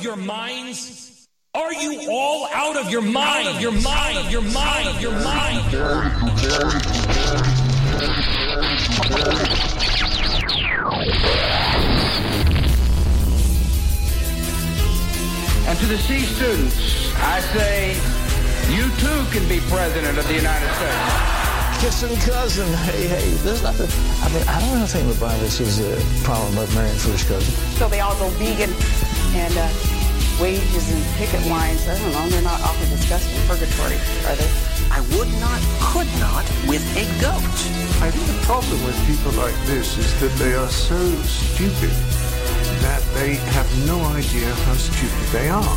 your minds? Are you all out of your mind? Your mind, your mind, your mind. And to the C students, I say, you too can be president of the United States. Kissing cousin, hey, there's nothing. I mean, I don't think the Bible says a problem about marrying first cousin. So they all go vegan and wages and picket lines. I don't know, they're not awfully disgusting. Purgatory, are they? I would not, could not with a goat. I think the problem with people like this is that they are so stupid that they have no idea how stupid they are.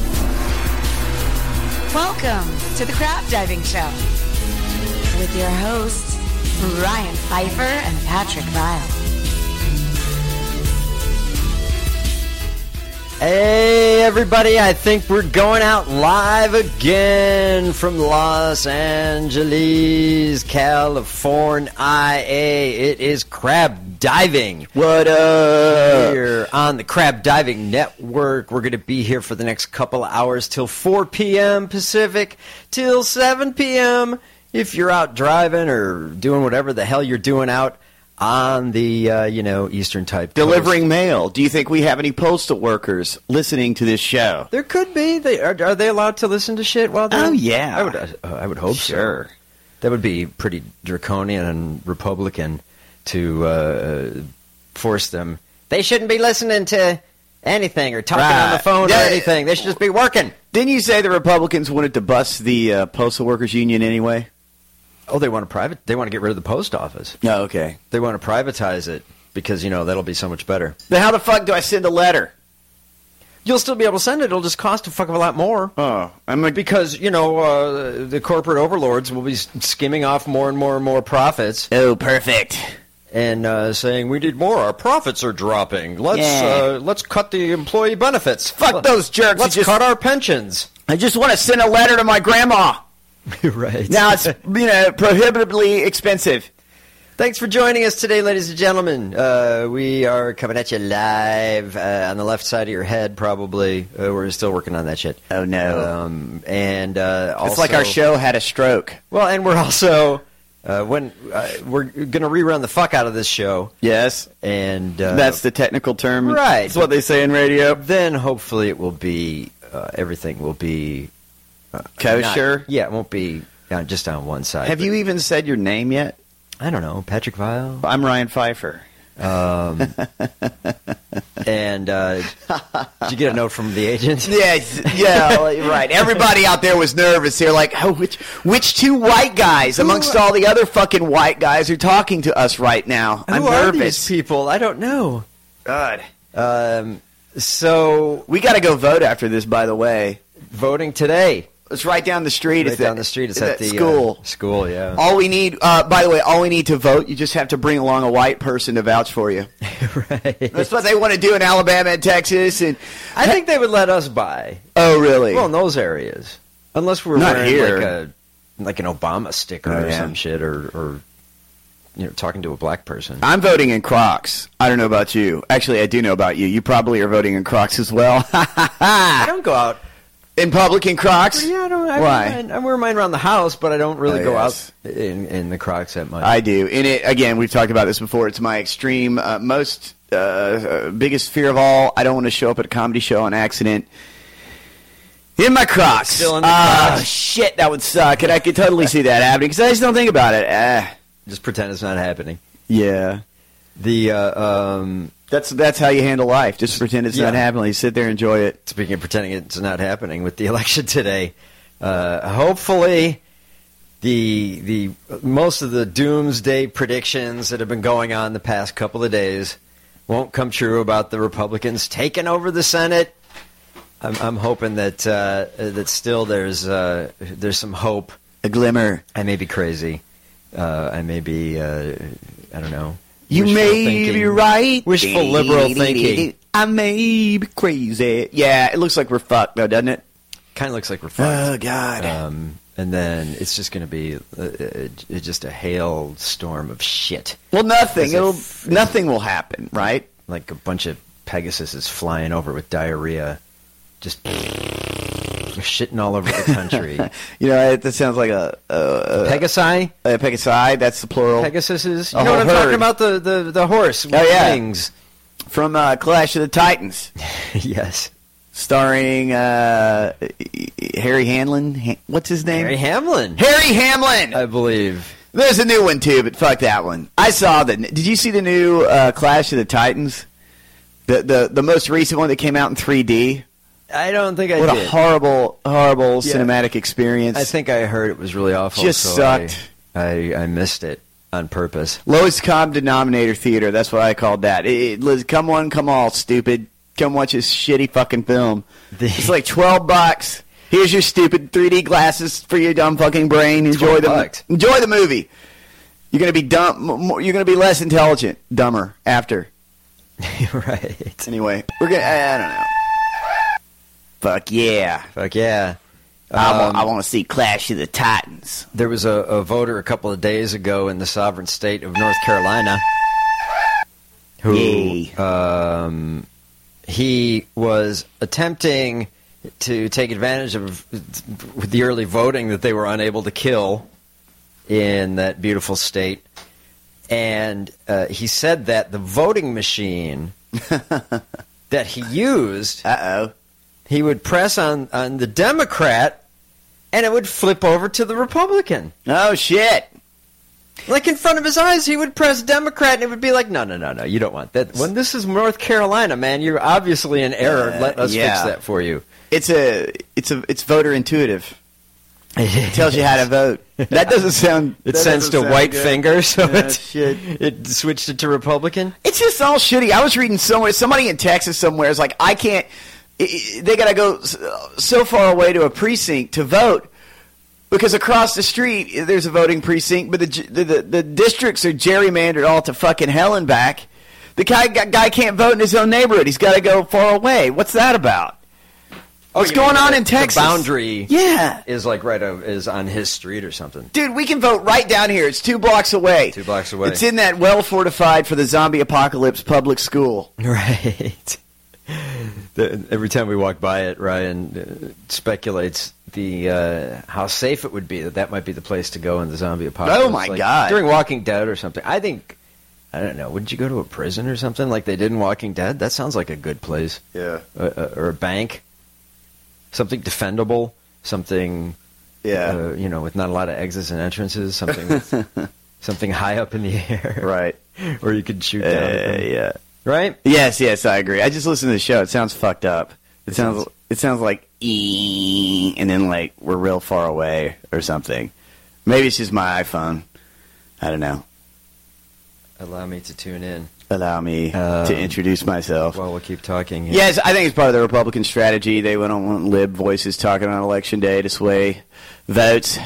Welcome to the Crab Diving Show with your hosts, Ryan Pfeiffer and Patrick Vile. Hey, everybody, I think we're going out live again from Los Angeles, California. It is Crab Diving. What up? Here on the Crab Diving Network. We're going to be here for the next couple of hours till 4 p.m. Pacific, till 7 p.m. if you're out driving or doing whatever the hell you're doing out on the, Eastern type delivering coast. Mail. Do you think we have any postal workers listening to this show? There could be. Are they allowed to listen to shit while they're... Oh, yeah. I would hope sure. So. That would be pretty draconian and Republican to force them. They shouldn't be listening to anything or talking on the phone or anything. They should just be working. Didn't you say the Republicans wanted to bust the Postal Workers Union anyway? Oh, they want to get rid of the post office. Oh, okay. They want to privatize it because, that'll be so much better. Then how the fuck do I send a letter? You'll still be able to send it. It'll just cost a fuck of a lot more. Oh. Because, the corporate overlords will be skimming off more and more and more profits. Oh, perfect. And saying, we need more. Our profits are dropping. Let's cut the employee benefits. Fuck those jerks. Let's cut our pensions. I just want to send a letter to my grandma. Right. Now it's, prohibitively expensive. Thanks for joining us today, ladies and gentlemen. We are coming at you live on the left side of your head, probably. We're still working on that shit. Oh, no. Also, it's like our show had a stroke. Well, and we're also... we're going to rerun the fuck out of this show. Yes. And that's the technical term. Right. That's what they say in radio. Then hopefully it will be, everything will be... kosher? It won't be just on one side. Have you even said your name yet? I don't know. Patrick Vile? I'm Ryan Pfeiffer. And did you get a note from the agent? Yeah, right. Everybody out there was nervous. They're like, oh, which two white guys amongst all the other fucking white guys are talking to us right now? I'm nervous. nervous. Who are these people? I don't know. God. So we got to go vote after this, by the way. Voting today. It's right down the street. Right down the street. It's at the school. School, yeah. All we need, by the way, all we need to vote, you just have to bring along a white person to vouch for you. Right. That's what they want to do in Alabama and Texas. And I think they would let us buy. Oh, really? Well, in those areas. Unless we're not wearing here. like an Obama sticker or some shit or talking to a black person. I'm voting in Crocs. I don't know about you. Actually, I do know about you. You probably are voting in Crocs as well. I don't go out. In public in Crocs? Yeah, I don't. Why? I wear mine around the house, but I don't really go out in the Crocs that much. I do. And again, we've talked about this before. It's my extreme, most biggest fear of all. I don't want to show up at a comedy show on accident in my Crocs. Still in the Crocs. Shit, that would suck. And I could totally see that happening because I just don't think about it. Just pretend it's not happening. Yeah. That's how you handle life. Just pretend it's not happening. You sit there and enjoy it. Speaking of pretending it's not happening with the election today, hopefully the most of the doomsday predictions that have been going on the past couple of days won't come true about the Republicans taking over the Senate. I'm hoping that that still there's some hope, a glimmer. I may be crazy. I may be I don't know. You may be right. Wishful liberal thinking. I may be crazy. Yeah, it looks like we're fucked, though, doesn't it? Kind of looks like we're fucked. Oh, God. And then it's just going to be just a hailstorm of shit. Well, nothing will happen, right? Like a bunch of Pegasuses flying over with diarrhea. just shitting all over the country. That sounds like a Pegasi? Pegasi, that's the plural. Pegasuses. You know what I'm talking about? The horse with wings. From Clash of the Titans. Yes. Starring Harry Hamlin. What's his name? Harry Hamlin. Harry Hamlin! I believe. There's a new one, too, but fuck that one. I saw Did you see the new Clash of the Titans? The most recent one that came out in 3D? I don't think I did. What a horrible cinematic experience. I think I heard it was really awful. Just sucked. I missed it on purpose. Lowest common denominator theater. That's what I called that. Come one, come all, stupid. Come watch this shitty fucking film. It's like $12. Here's your stupid 3D glasses for your dumb fucking brain. Enjoy the movie. You're gonna be dumb. You're gonna be less intelligent, dumber after. Right. Anyway, we're gonna. I don't know. Fuck yeah. I want to see Clash of the Titans. There was a voter a couple of days ago in the sovereign state of North Carolina who he was attempting to take advantage of the early voting that they were unable to kill in that beautiful state. And he said that the voting machine that he used, he would press on the Democrat, and it would flip over to the Republican. Oh, shit. Like in front of his eyes, he would press Democrat, and it would be like, no, you don't want that. When this is North Carolina, man, you're obviously in error. Let us fix that for you. It's voter intuitive. It tells you how to vote. That doesn't sound. It sends to white good. finger, so shit. It switched it to Republican. It's just all shitty. I was reading somewhere. Somebody in Texas somewhere is like, I can't. They got to go so far away to a precinct to vote because across the street there's a voting precinct, but the districts are gerrymandered all to fucking hell and back. The guy can't vote in his own neighborhood. He's got to go far away. What's that about? What's going on in Texas? The boundary, is like is on his street or something. Dude, we can vote right down here. It's 2 blocks away. 2 blocks away. It's in that well fortified for the zombie apocalypse public school. Right. Every time we walk by it, Ryan speculates how safe it would be that might be the place to go in the zombie apocalypse. Oh my God! During Walking Dead or something. I don't know. Wouldn't you go to a prison or something like they did in Walking Dead? That sounds like a good place. Yeah. Or a bank. Something defendable, something, with not a lot of exits and entrances, something high up in the air, right? Or you could shoot down, right? Yes, I agree. I just listened to the show. It sounds fucked up. It sounds like and then like we're real far away or something. Maybe it's just my iPhone. I don't know. Allow me to tune in. Allow me to introduce myself. Well, we'll keep talking. Yes, I think it's part of the Republican strategy. They don't want lib voices talking on Election Day to sway votes.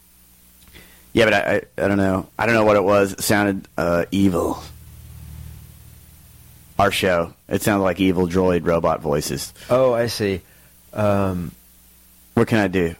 Yeah, but I don't know. I don't know what it was. It sounded evil. Our show. It sounded like evil droid robot voices. Oh, I see. What can I do?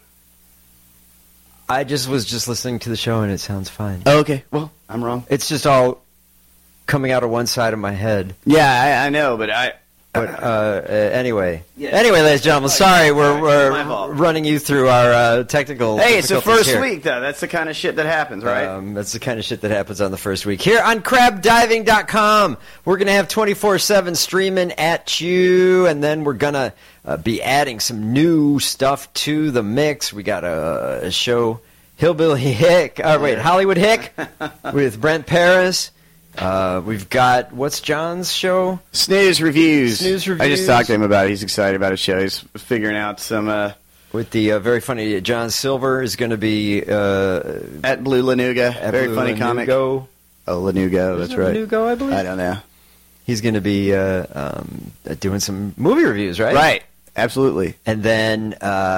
I was just listening to the show, and it sounds fine. Oh, okay. Well, I'm wrong. It's just all coming out of one side of my head. Yeah, I know, but anyway. Yeah. Anyway, ladies and gentlemen, sorry, we're running you through our technical. Hey, it's the first week, though. That's the kind of shit that happens, right? That's the kind of shit that happens on the first week. Here on crabdiving.com, we're going to have 24/7 streaming at you, and then we're going to be adding some new stuff to the mix. We got a show, Hillbilly Hick, Hollywood Hick with Brent Paris. We've got, what's John's show? Snooze Reviews. I just talked to him about it. He's excited about his show. He's figuring out some... with the very funny John Silver is going to be... at Blue Lanuga. Very Blue funny comic. Oh, Lanuga, that's right. Lanuga, I believe? I don't know. He's going to be doing some movie reviews, right? Right. Absolutely. And then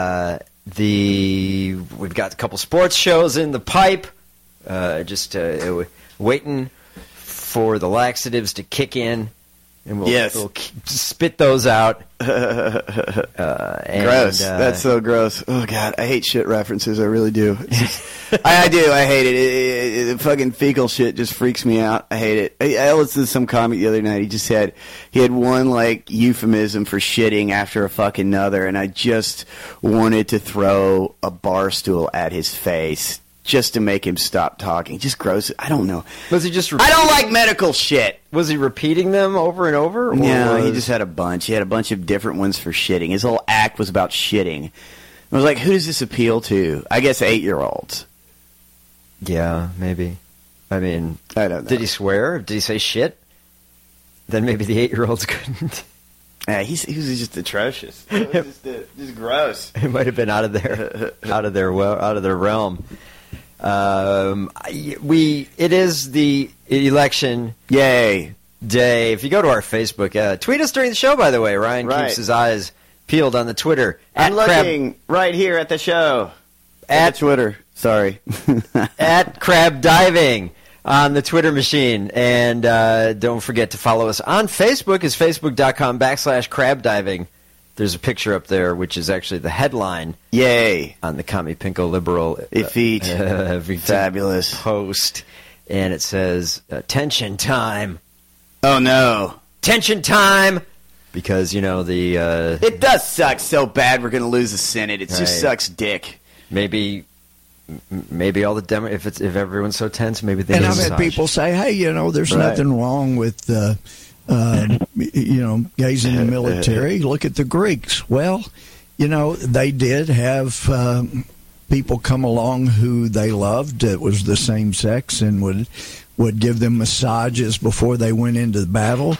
we've got a couple sports shows in the pipe. Just waiting for the laxatives to kick in And we'll spit those out. Gross. That's so gross. Oh, God. I hate shit references. I really do. I do. I hate it. Fucking fecal shit just freaks me out. I hate it. I listened to some comic the other night. He had one, like, euphemism for shitting after a fucking another, and I just wanted to throw a bar stool at his face just to make him stop talking. Just gross. I don't know. Was he just... I don't like medical shit. Was he repeating them over and over? No, he just had a bunch. He had a bunch of different ones for shitting. His whole act was about shitting. I was like, who does this appeal to? I guess 8-year-olds. Yeah, maybe. I mean, I don't know. Did he swear? Did he say shit? Then maybe the 8-year-olds couldn't. Yeah, he was just atrocious. It was just gross. It might have been out of their realm. It is the election day. If you go to our Facebook, tweet us during the show, by the way. Ryan keeps his eyes peeled on the Twitter. I'm looking right here at the show. At Twitter. Sorry. At Crab Diving on the Twitter machine. And don't forget to follow us on Facebook. It's facebook.com/Crab Diving. There's a picture up there, which is actually the headline. Yay. On the Commie Pinko Liberal fabulous post. And it says, tension time. Oh, no. Tension time! Because, the... it does suck so bad we're going to lose the Senate. It just sucks dick. Maybe all the if everyone's so tense, maybe they... And I've had people say, hey, there's nothing wrong with... gays in the military. Look at the Greeks. Well, they did have people come along who they loved that was the same sex and would give them massages before they went into the battle.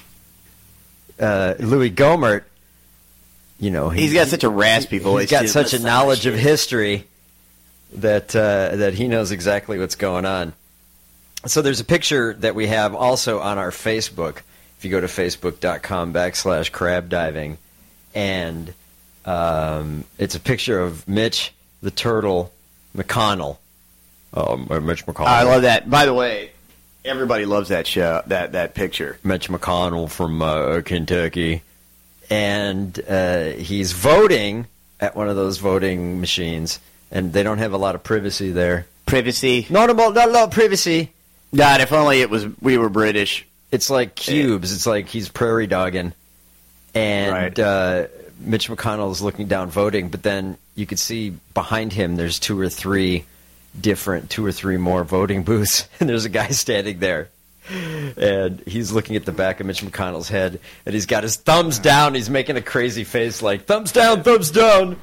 Louis Gohmert, he's got such a raspy voice. He's got such a knowledge of history that he knows exactly what's going on. So there's a picture that we have also on our Facebook. If you go to facebook.com/Crab Diving, and it's a picture of Mitch the Turtle McConnell. Mitch McConnell. I love that. By the way, everybody loves that show, that picture. Mitch McConnell from Kentucky. And he's voting at one of those voting machines, and they don't have a lot of privacy there. Privacy? Not a lot of privacy. God, if only we were British. It's like cubes. It's like he's prairie dogging. And Mitch McConnell is looking down voting, but then you could see behind him there's two or three more voting booths, and there's a guy standing there. And he's looking at the back of Mitch McConnell's head, and he's got his thumbs down. He's making a crazy face like, thumbs down, thumbs down.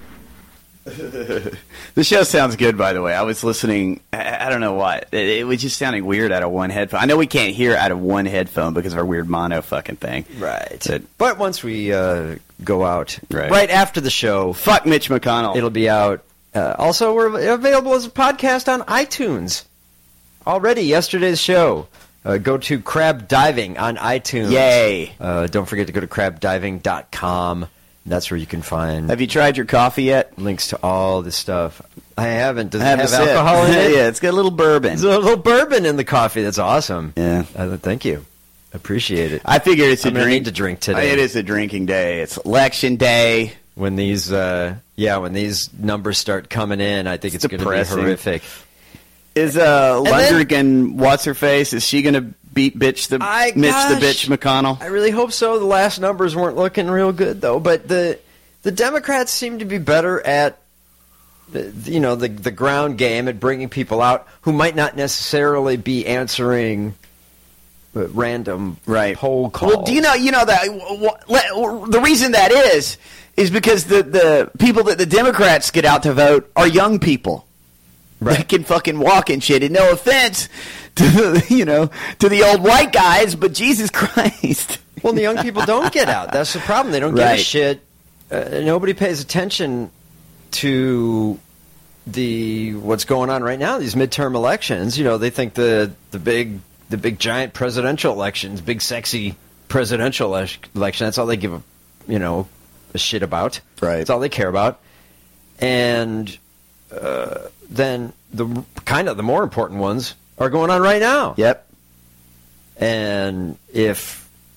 The show sounds good, by the way. I was listening. I don't know why. It was just sounding weird out of one headphone. I know we can't hear out of one headphone because of our weird mono fucking thing. Right. But once we go out, right after the show, fuck Mitch McConnell. It'll be out. Also, we're available as a podcast on iTunes. Already, yesterday's show. Go to Crab Diving on iTunes. Yay. Don't forget to go to crabdiving.com. That's where you can find... Have you tried your coffee yet? Links to all this stuff. I haven't. Does it have alcohol in it? Yeah, it's got a little bourbon. There's a little bourbon in the coffee. That's awesome. Yeah. Thank you. Appreciate it. I figured it's I'm going to need to drink today. It is a drinking day. It's election day. When these numbers start coming in, I think it's going to be horrific. Is Lundgren and what's-her-face, is she going to beat Mitch the bitch McConnell? I really hope so. The last numbers weren't looking real good, though. But the Democrats seem to be better at the ground game, at bringing people out who might not necessarily be answering random poll calls. Well, do you know that the reason that is because the people that the Democrats get out to vote are young people. Right. That can fucking walk and shit. And no offense to the old white guys, but Jesus Christ. Well, the young people don't get out. That's the problem. They don't give a shit. Nobody pays attention to what's going on right now. These midterm elections. They think the big giant presidential elections, big sexy presidential election. That's all they give a shit about. Right. That's all they care about. And then the more important ones are going on right now. Yep. And if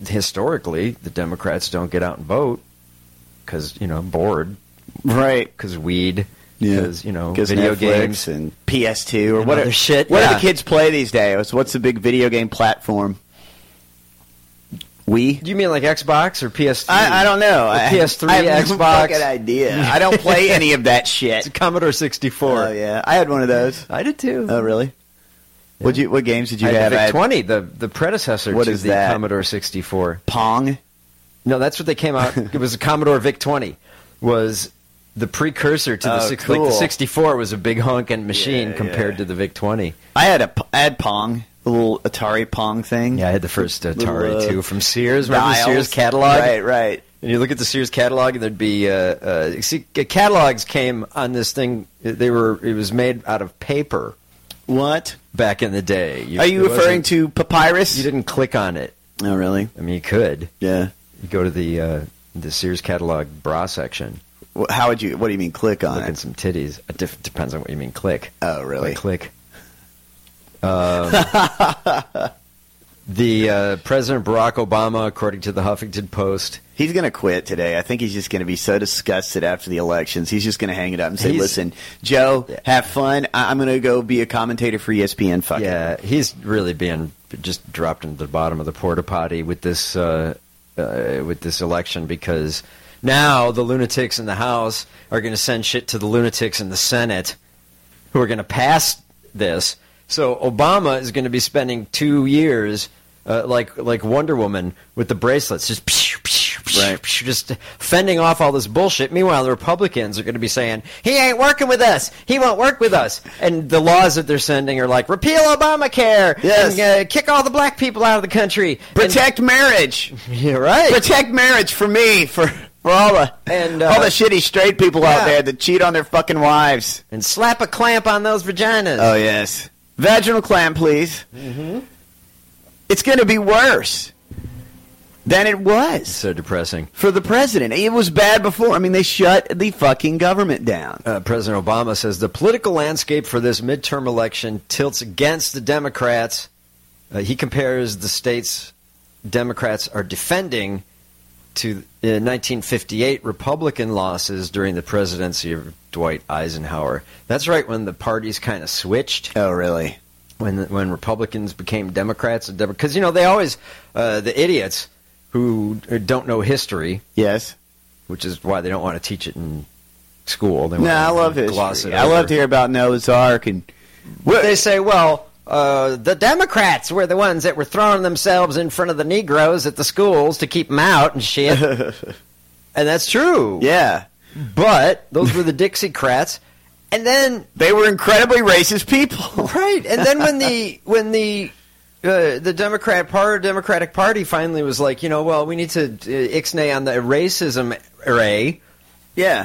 historically, the Democrats don't get out and vote because, bored. Right. Because weed. Yeah. Because, Netflix video games. and PS2 or and whatever. other shit. What do Yeah. the kids play these days? What's the big video game platform? Wii? Do you mean like Xbox or PS3? I don't know. PS3, I have no Xbox. fucking idea. I don't play any of that shit. It's a Commodore 64. Oh, yeah. I had one of those. I did too. Oh, really? Yeah. What games did you I have? had the VIC-20, the predecessor What to is the that? Commodore 64. Pong? No, that's what they came out. It was a Commodore VIC-20. Was the precursor to the cool. like the 64 was a big honking machine compared to the VIC-20. I had Pong, the little Atari Pong thing. Yeah, I had the first Atari Little, too from Sears. Remember the dials? Sears catalog? Right. And you look at the Sears catalog, and there'd be catalogs came on this thing. It was made out of paper. What? Back in the day. Are you referring to papyrus? You didn't click on it. Oh, really? I mean, you could. Yeah. You go to the Sears catalog bra section. How would you? What do you mean click on Look it? at some titties. It depends on what you mean click. Oh, really? Like click. The President Barack Obama, according to the Huffington Post, he's going to quit today. I think he's just going to be so disgusted after the elections. He's just going to hang it up and say, "Listen, Joe, have fun. I'm going to go be a commentator for ESPN." Fuck it. He's really being just dropped into the bottom of the porta potty with this election because now the lunatics in the House are going to send shit to the lunatics in the Senate, who are going to pass this. So Obama is going to be spending 2 years, like Wonder Woman, with the bracelets, just just fending off all this bullshit. Meanwhile, the Republicans are going to be saying, he ain't working with us. He won't work with us. And the laws that they're sending are like, repeal Obamacare. Yes. And, kick all the black people out of the country. Protect marriage. Yeah, right. Protect marriage for me, for all the shitty straight people out there that cheat on their fucking wives. And slap a clamp on those vaginas. Oh, yes. Vaginal clamp, please. Mm-hmm. It's going to be worse than it was. So depressing. For the president. It was bad before. I mean, they shut the fucking government down. President Obama says the political landscape for this midterm election tilts against the Democrats. He compares the states Democrats are defending to 1958 Republican losses during the presidency of Dwight Eisenhower. That's right, when the parties kind of switched. Oh, really? When Republicans became Democrats. Because, they always, the idiots who don't know history. Yes. Which is why they don't want to teach it in school. I love history. I love to hear about Noah's Ark. And they say, the Democrats were the ones that were throwing themselves in front of the Negroes at the schools to keep them out and shit. And that's true. Yeah. But those were the Dixiecrats. And then they were incredibly racist people. Right. And then when the Democratic Party finally was like, we need to ixnay on the racism array. Yeah.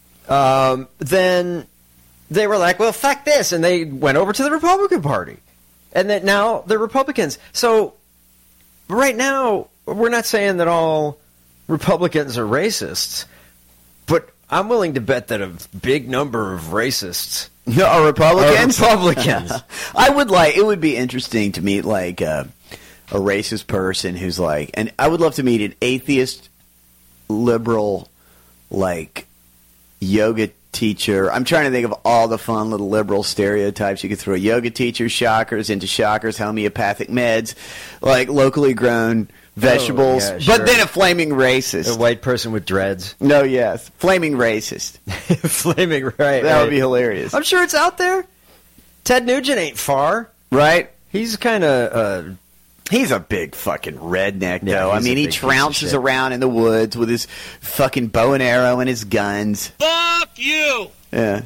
Then they were like, well, fuck this. And they went over to the Republican Party. And that now they're Republicans. So right now, we're not saying that all Republicans are racists, but I'm willing to bet that a big number of racists are Republicans. It would be interesting to meet like a racist person who's like, and I would love to meet an atheist, liberal, like yoga teacher. I'm trying to think of all the fun little liberal stereotypes you could throw. Yoga teachers, shockers, into shockers, homeopathic meds, like locally grown vegetables, yeah, sure. But then a flaming racist. A white person with dreads. No, yes. Flaming racist. Flaming, right. That would be hilarious. I'm sure it's out there. Ted Nugent ain't far. Right? He's kind of... he's a big fucking redneck, Yeah, though. I he's mean, a he big piece of trounces shit. around in the woods with his fucking bow and arrow and his guns. Fuck you! Yeah.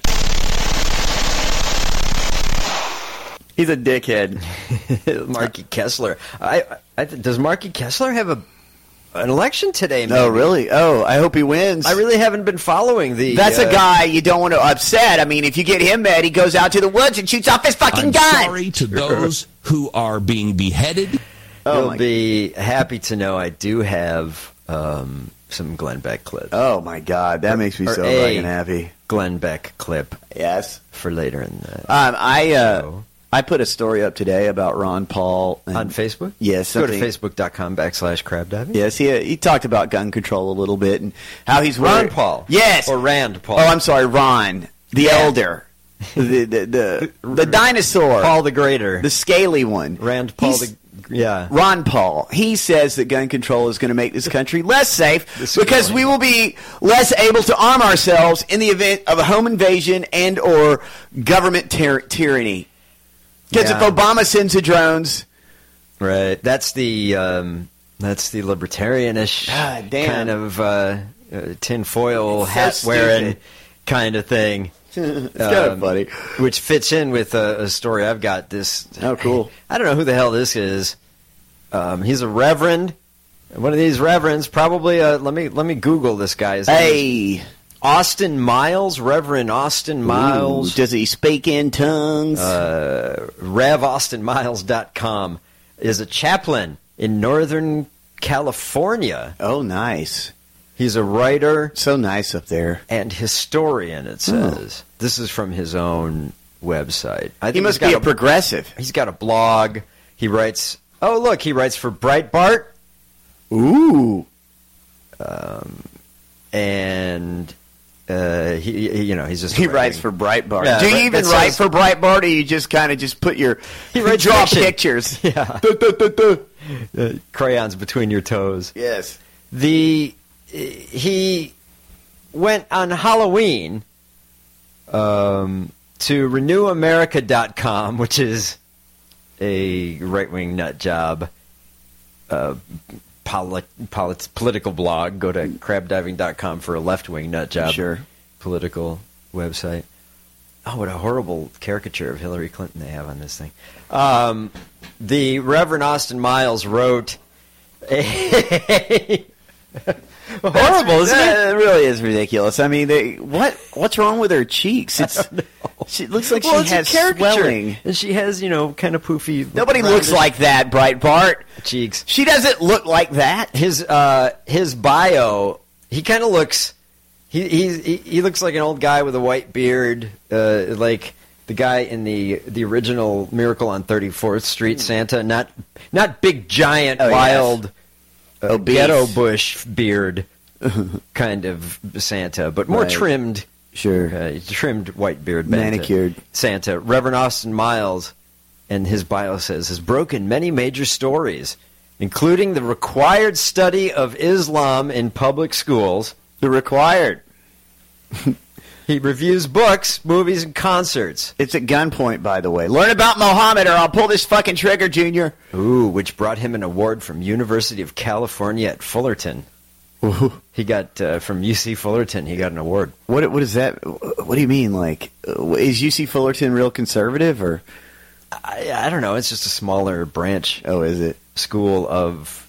He's a dickhead. Marky Kessler. Does Marky Kessler have an election today? Maybe? No, really? Oh, I hope he wins. I really haven't been following the... That's a guy you don't want to upset. I mean, if you get him mad, he goes out to the woods and shoots off his fucking gun. Sorry to those who are being beheaded. You'll be happy to know I do have some Glenn Beck clips. Oh, my God. That makes me so fucking happy. Glenn Beck clip. Yes. For later in the show. I put a story up today about Ron Paul. On Facebook? Yes. Go to facebook.com/crab diving. Yes, he talked about gun control a little bit and how he's Ron Paul. Yes. Or Rand Paul. Oh, I'm sorry, Ron, the elder. the dinosaur. Paul the Greater. The scaly one. Rand Paul Ron Paul. He says that gun control is going to make this country less safe because we will be less able to arm ourselves in the event of a home invasion and or government tyranny. Because if Obama sends the drones... Right. That's the libertarianish kind of tinfoil hat-wearing kind of thing. It's kind of funny. Which fits in with a story I've got. Oh, cool. I don't know who the hell this is. He's a reverend. One of these reverends, probably. Let me Google this guy. Hey, Austin Miles, Reverend Austin Miles. Ooh, does he speak in tongues? RevAustinMiles.com is a chaplain in Northern California. Oh, nice. He's a writer. So nice up there. And historian, it says. This is from his own website. I think he must be a progressive. He's got a blog. He writes... Oh, look, he writes for Breitbart. Ooh. And... he's just he writes for Breitbart. Yeah, do you even write for Breitbart, or you just kind of just put your draw pictures? Yeah, crayons between your toes. Yes. He went on Halloween to RenewAmerica.com, which is a right-wing nut job. Political blog. Go to crabdiving.com for a left-wing nut job. Sure. Political website. Oh, what a horrible caricature of Hillary Clinton they have on this thing. The Reverend Austin Miles wrote horrible, isn't it? It really is ridiculous. I mean, what's wrong with her cheeks? She looks like she has swelling. And she has, kind of poofy... Nobody looks like that, Breitbart. Cheeks. She doesn't look like that. His bio, he kind of looks... He looks like an old guy with a white beard, like the guy in the original Miracle on 34th Street Santa. Not big, giant, wild... ghetto bush beard kind of Santa, but more trimmed. Sure. Trimmed white beard. Manicured. Santa. Reverend Austin Miles, and his bio says, has broken many major stories, including the required study of Islam in public schools. The required. He reviews books, movies, and concerts. It's at gunpoint, by the way. Learn about Muhammad or I'll pull this fucking trigger, Junior. Ooh, which brought him an award from University of California at Fullerton. Ooh. He got, from UC Fullerton, he got an award. What is that? What do you mean? Like, is UC Fullerton real conservative, or? I don't know. It's just a smaller branch. Oh, is it? School of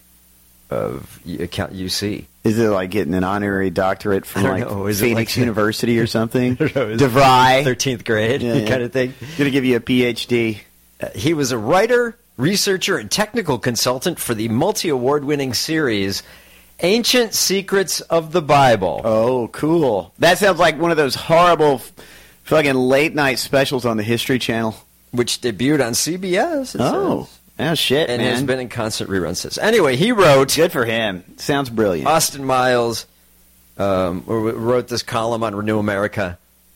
UC. Is it like getting an honorary doctorate from Phoenix University or something? DeVry, 13th grade kind of thing. Going to give you a PhD. He was a writer, researcher, and technical consultant for the multi-award-winning series Ancient Secrets of the Bible. Oh, cool. That sounds like one of those horrible fucking late-night specials on the History Channel. Which debuted on CBS. Oh, shit, and man. has been in constant reruns since. Anyway, he wrote... Good for him. Sounds brilliant. Austin Miles wrote this column on Renew America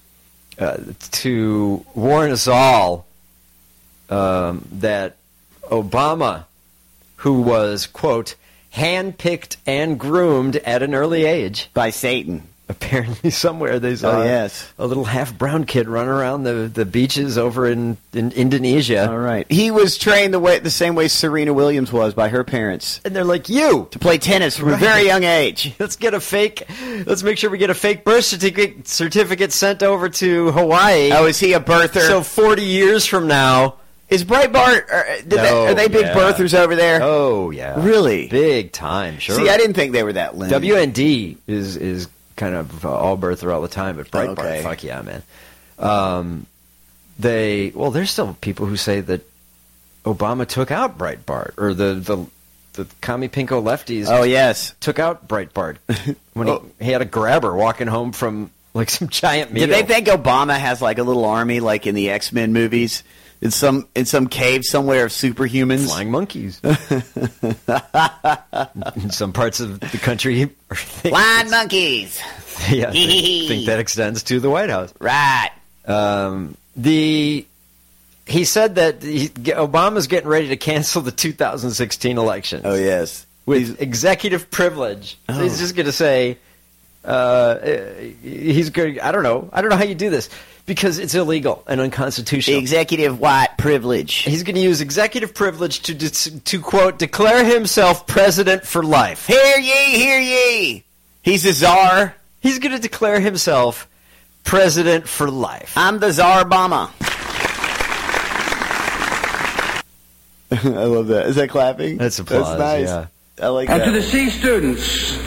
to warn us all that Obama, who was, quote, handpicked and groomed at an early age... by Satan. Apparently somewhere they saw a little half-brown kid run around the beaches over in Indonesia. All right. He was trained the same way Serena Williams was by her parents. And they're like, to play tennis from a very young age. Let's make sure we get a fake birth certificate sent over to Hawaii. Oh, is he a birther? So 40 years from now... Is Breitbart, are they big birthers over there? Oh, yeah. Really? Big time, sure. See, I didn't think they were that limited. WND is kind of all birther all the time, but Breitbart, fuck yeah, man. There's still people who say that Obama took out Breitbart, or the commie pinko lefties. Oh, yes. Took out Breitbart when he had a grabber walking home from like some giant meal. Did they think Obama has like a little army like in the X-Men movies? in some cave somewhere of superhumans. Flying monkeys. In some parts of the country. Flying monkeys. Yeah, I think that extends to the White House. Right. He said that Obama's getting ready to cancel the 2016 elections. Oh, yes. With executive privilege. Oh. So he's just going to say, he's going. I don't know how you do this because it's illegal and unconstitutional. Executive white privilege. He's going to use executive privilege to quote declare himself president for life. Hear ye, hear ye. He's the czar. He's going to declare himself president for life. I'm the Czar Obama. I love that. Is that clapping? That's applause. That's nice. Yeah. I like And that. to the C students,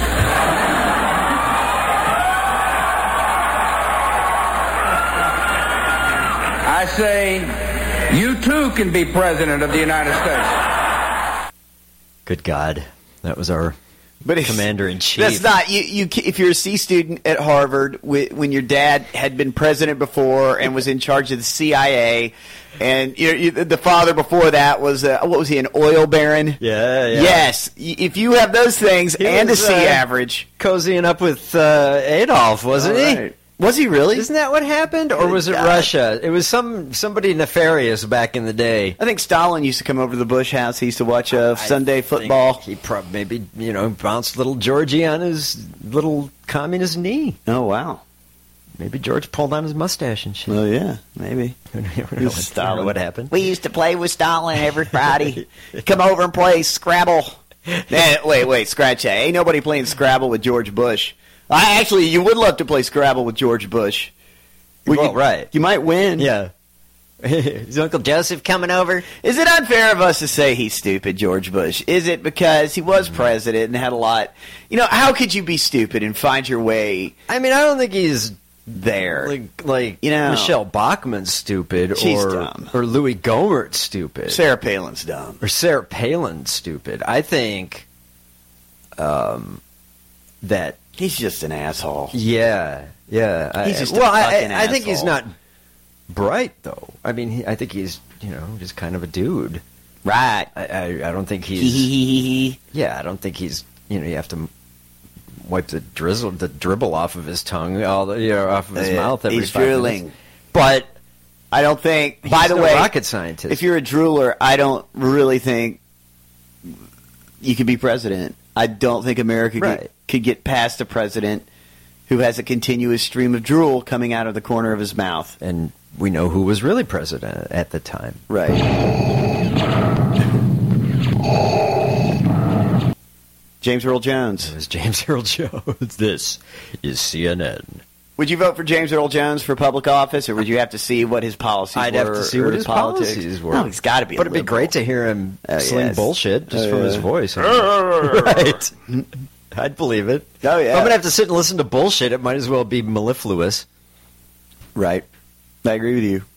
I say, you too can be president of the United States. Good God. That was our commander-in-chief. That's not you. If you're a C student at Harvard, when your dad had been president before and was in charge of the CIA, and the father before that was what was he, an oil baron? Yeah. Yes. If you have those things and a C average, cozying up with Adolf, wasn't he? Right. Was he really? Isn't that what happened, or was it Russia? It was somebody nefarious back in the day. I think Stalin used to come over to the Bush house. He used to watch Sunday football. He maybe bounced little Georgie on his little communist knee. Oh wow! Maybe George pulled on his mustache and shit. Oh yeah, maybe. Stalin. What happened? We used to play with Stalin every Friday. Come over and play Scrabble. Wait, scratch that. Ain't nobody playing Scrabble with George Bush. You would love to play Scrabble with George Bush. Right. You might win. Yeah. Is Uncle Joseph coming over? Is it unfair of us to say he's stupid, George Bush? Is it because he was president and had a lot... how could you be stupid and find your way... I mean, I don't think he's... there. Like Michelle Bachmann's stupid. She's dumb. Or Louis Gohmert's stupid. Sarah Palin's dumb. Or Sarah Palin's stupid. I think that... He's just an asshole. Yeah. He's just I think he's not bright, though. I mean, I think he's, just kind of a dude. Right. I don't think he's... I don't think he's... you have to wipe the dribble off of his tongue, off of his mouth every he's 5 drooling. minutes. But I don't think... he's by the no way, rocket scientist. If you're a drooler, I don't really think you could be president. I don't think America could get past a president who has a continuous stream of drool coming out of the corner of his mouth. And we know who was really president at the time. Right. James Earl Jones. It was James Earl Jones. This is CNN. Would you vote for James Earl Jones for public office, or would you have to see what his policies were? I'd have to see what his policies were. No, he's got to be. But it'd be great to hear him sling bullshit just from his voice. Right. I'd believe it. Oh, yeah. If I'm going to have to sit and listen to bullshit, it might as well be mellifluous. Right. I agree with you.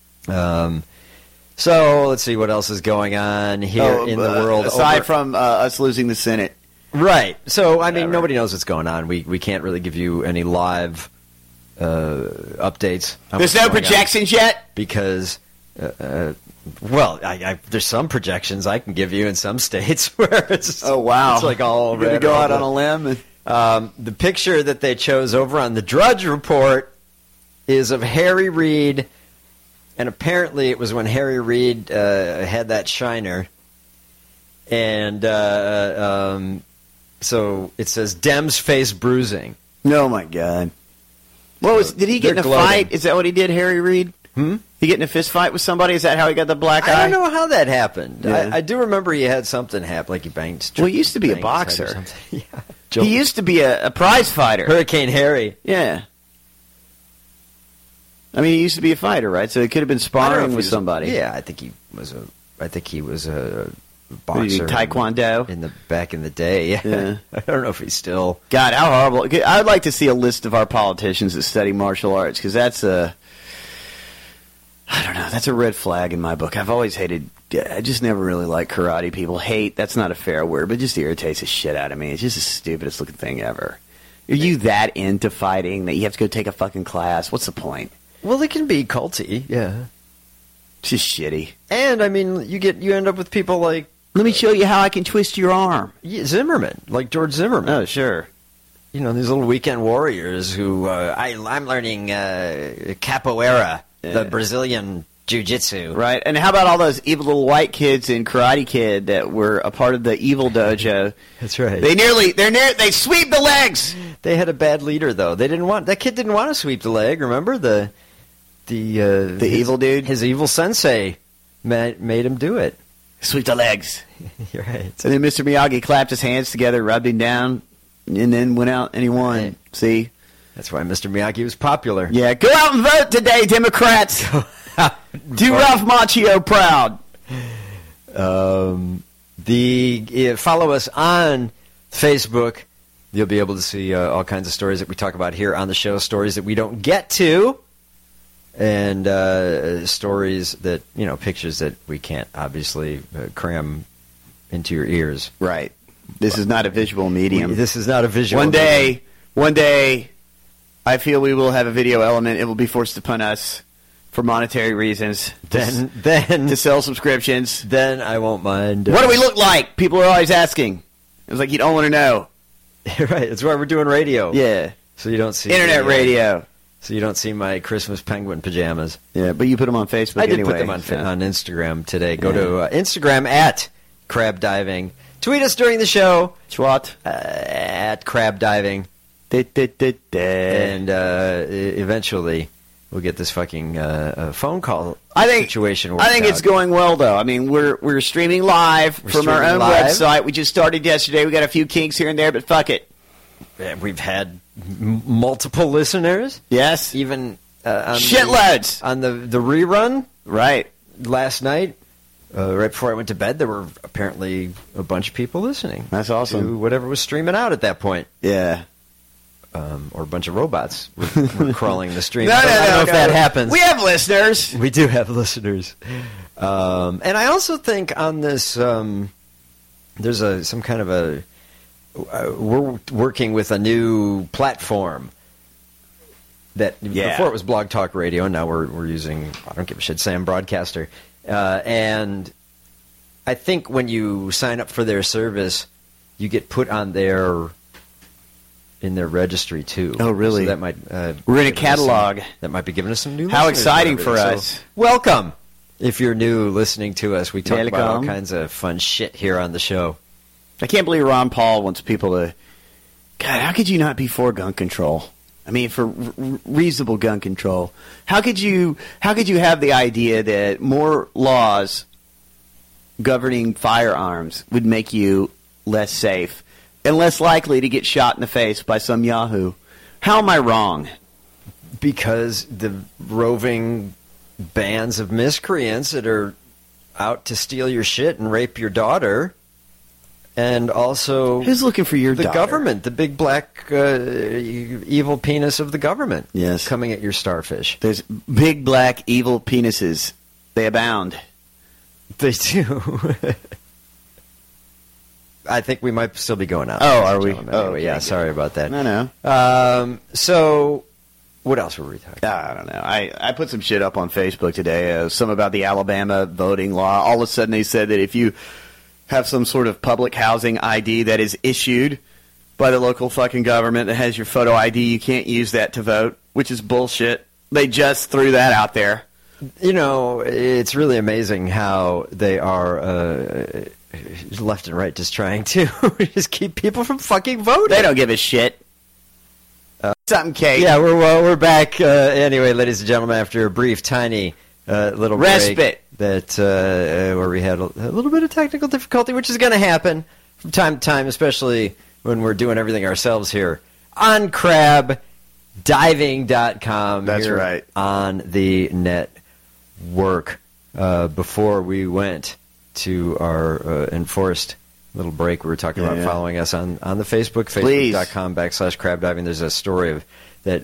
So, let's see what else is going on here in the world. Aside from us losing the Senate. Right. So, I mean, nobody knows what's going on. We can't really give you any live updates. There's no projections yet? Because, there's some projections I can give you in some states where it's... Oh, wow. It's like all You're going to go out on a limb? The picture that they chose over on the Drudge Report is of Harry Reid, and apparently it was when Harry Reid had that shiner. And so it says, Dems face bruising. Oh, my God. Did he get in a fight? Is that what he did, Harry Reid? He get in a fist fight with somebody? Is that how he got the black eye? I don't know how that happened. Yeah. I do remember he had something happen, like he banged. Well, he used to be a boxer. Yeah. He used to be a prize fighter. Hurricane Harry. Yeah. I mean, he used to be a fighter, right? So he could have been sparring with somebody. Yeah, I think he was a boxer. Taekwondo back in the day. Yeah. I don't know if he's still. God, how horrible! I'd like to see a list of our politicians that study martial arts, because that's I don't know, that's a red flag in my book. I've always hated. I just never really liked karate. People hate. That's not a fair word, but it just irritates the shit out of me. It's just the stupidest looking thing ever. Are you that into fighting that you have to go take a fucking class? What's the point? Well, it can be culty, yeah. Just shitty. And I mean, you end up with people like, let me show you how I can twist your arm. Zimmerman, like George Zimmerman. Oh, sure. You know, these little weekend warriors who I'm learning capoeira, the Brazilian jiu-jitsu. Right. And how about all those evil little white kids in Karate Kid that were a part of the evil dojo? That's right. They sweep the legs. They had a bad leader though. That kid didn't want to sweep the leg, remember? The evil dude? His evil sensei made him do it. Sweep the legs. You're right. And then Mr. Miyagi clapped his hands together, rubbed him down, and then went out and he won. Right. See? That's why Mr. Miyagi was popular. Yeah, go out and vote today, Democrats. Do Ralph Macchio proud. Follow us on Facebook. You'll be able to see all kinds of stories that we talk about here on the show, stories that we don't get to, and stories that, pictures that we can't obviously cram into your ears. Right. This is not a visual medium. This is not a visual medium. One day, I feel we will have a video element. It will be forced upon us for monetary reasons. Then to sell subscriptions. Then I won't mind. What do we look like? People are always asking. It was like, you don't want to know. Right. That's why we're doing radio. Yeah. So you don't see internet radio. So you don't see my Christmas penguin pajamas. Yeah, but you put them on Facebook. I did anyway, put them on Instagram today. Go to Instagram at Crab Diving. Tweet us during the show. What? At Crab Diving. And eventually we'll get this fucking phone call situation worked I think out. it's going well, though. I mean, we're streaming live from our own website. We just started yesterday. We got a few kinks here and there, but fuck it. We've had multiple listeners. Yes. Even shitloads. On the rerun. Right. Last night, right before I went to bed, there were apparently a bunch of people listening. That's awesome. To whatever was streaming out at that point. Yeah. Or a bunch of robots were crawling the stream. No, I don't know if that happens. We have listeners. We do have listeners. And I also think on this, there's some kind of a... we're working with a new platform that before it was Blog Talk Radio, and now we're using, I don't give a shit, Sam Broadcaster. And I think when you sign up for their service, you get put on in their registry too. Oh, really? So that might we're in a catalog. That might be giving us some new. How exciting for us! So, welcome. If you're new listening to us, we talk about all kinds of fun shit here on the show. I can't believe Ron Paul wants people to. God, how could you not be for gun control? I mean, for reasonable gun control. How could you have the idea that more laws governing firearms would make you less safe and less likely to get shot in the face by some yahoo? How am I wrong? Because the roving bands of miscreants that are out to steal your shit and rape your daughter, and also who's looking for your the daughter? Government, the big black evil penis of the government. Yes, coming at your starfish. There's big black evil penises. They abound. They do. I think we might still be going out. Oh, are we? Anyway, okay, yeah, sorry about that. No. So, what else were we talking about? I don't know. I put some shit up on Facebook today. Some about the Alabama voting law. All of a sudden they said that if you have some sort of public housing ID that is issued by the local fucking government that has your photo ID, you can't use that to vote, which is bullshit. They just threw that out there. You know, it's really amazing how they are left and right just trying to just keep people from fucking voting. They don't give a shit. Something, Kate. Yeah, we're back anyway, ladies and gentlemen, after a brief, tiny little respite break that where we had a little bit of technical difficulty, which is going to happen from time to time, especially when we're doing everything ourselves here on crabdiving.com. That's here right. On the network. Before we went to our enforced little break, we were talking about following us on the Facebook, facebook.com/crabdiving. There's a story of that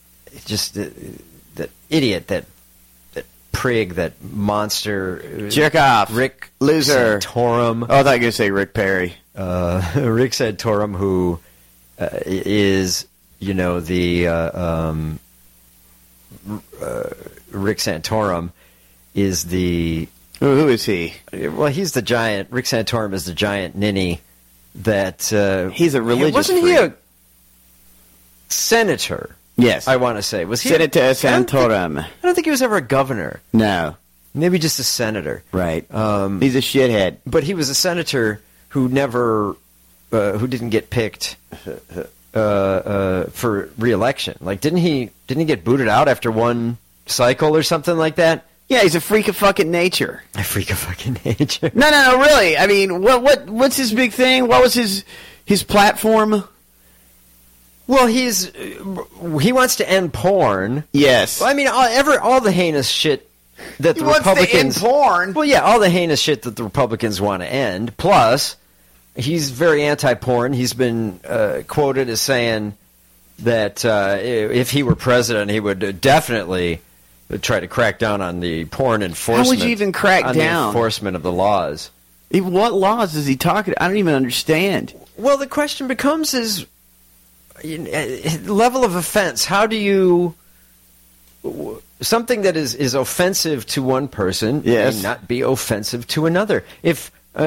idiot, that prig, that monster, jerk off, Rick loser Santorum. Oh, I thought you were going to say Rick Perry. Rick Santorum, who is, the Rick Santorum is the... Who is he? Well, he's the giant. Rick Santorum is the giant ninny that... he's a religious Wasn't freak. he a senator? Yes. I want to say. Was he Senator Santorum. I don't think he was ever a governor. No. Maybe just a senator. Right. He's a shithead. But he was a senator who never... who didn't get picked for re-election. Like, didn't he get booted out after one cycle or something like that? Yeah, he's a freak of fucking nature. A freak of fucking nature. No, really. I mean, what's his big thing? What was his platform? Well, he wants to end porn. Yes. Well, I mean, all the heinous shit that the wants Republicans... to end porn? Well, yeah, all the heinous shit that the Republicans want to end. Plus, he's very anti-porn. He's been quoted as saying that if he were president, he would definitely try to crack down on the porn enforcement. How would you even crack on down? The enforcement of the laws. What laws is he talking? I don't even understand. Well, the question becomes is level of offense. How do you... Something that is offensive to one person may not be offensive to another. If,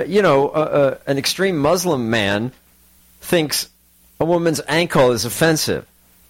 an extreme Muslim man thinks a woman's ankle is offensive.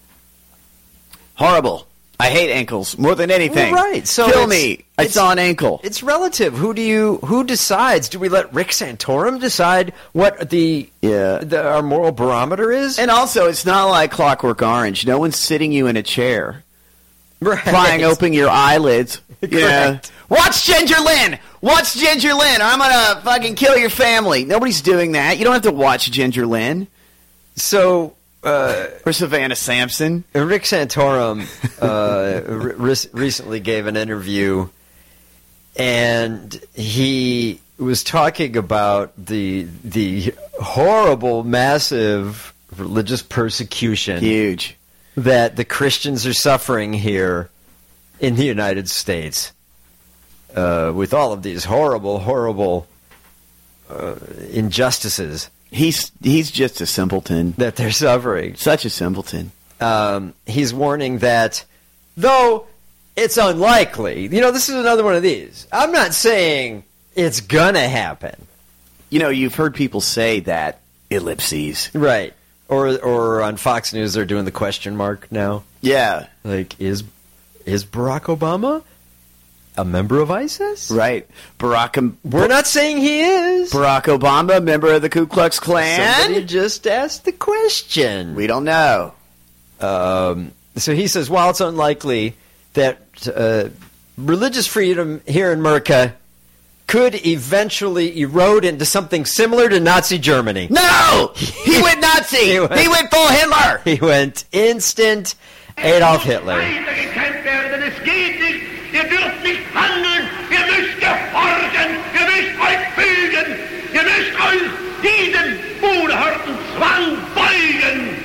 Horrible. I hate ankles more than anything. Well, right. So kill me. I saw an ankle. It's relative. Who decides? Do we let Rick Santorum decide what our moral barometer is? And also, it's not like Clockwork Orange. No one's sitting you in a chair, prying open your eyelids. Yeah. Watch Ginger Lynn. Watch Ginger Lynn. Or I'm gonna fucking kill your family. Nobody's doing that. You don't have to watch Ginger Lynn. So. Or Savannah Sampson. Rick Santorum recently gave an interview, and he was talking about the horrible, massive religious persecution, huge, that the Christians are suffering here in the United States, with all of these horrible injustices. He's just a simpleton. That they're suffering. Such a simpleton. He's warning that, though it's unlikely, this is another one of these. I'm not saying it's gonna happen. You've heard people say that, ellipses. Right. Or on Fox News, they're doing the question mark now. Yeah. Like, is Barack Obama a member of ISIS? Right. We're not saying he is. Barack Obama, member of the Ku Klux Klan? Somebody just asked the question. We don't know. So he says, while it's unlikely that religious freedom here in America could eventually erode into something similar to Nazi Germany. No! He went Nazi! He went full Hitler! He went instant Adolf Hitler. Ihr dürft nicht handeln, ihr müsst gehorchen, ihr müsst euch fügen, ihr müsst euch diesem unerhörten Zwang beugen.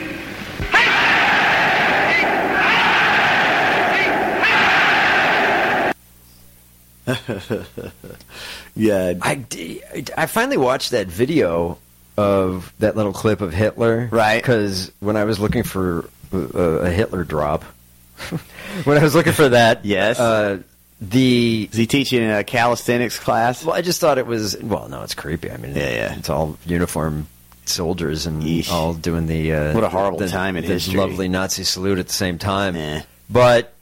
Yeah. I finally watched that video of that little clip of Hitler. Right. Because when I was looking for a Hitler drop... when I was looking for that, yes, is he teaching a calisthenics class? Well, I just thought it was. Well, no, it's creepy. I mean, it's all uniformed soldiers and all doing the what a horrible time in history. Lovely Nazi salute at the same time. But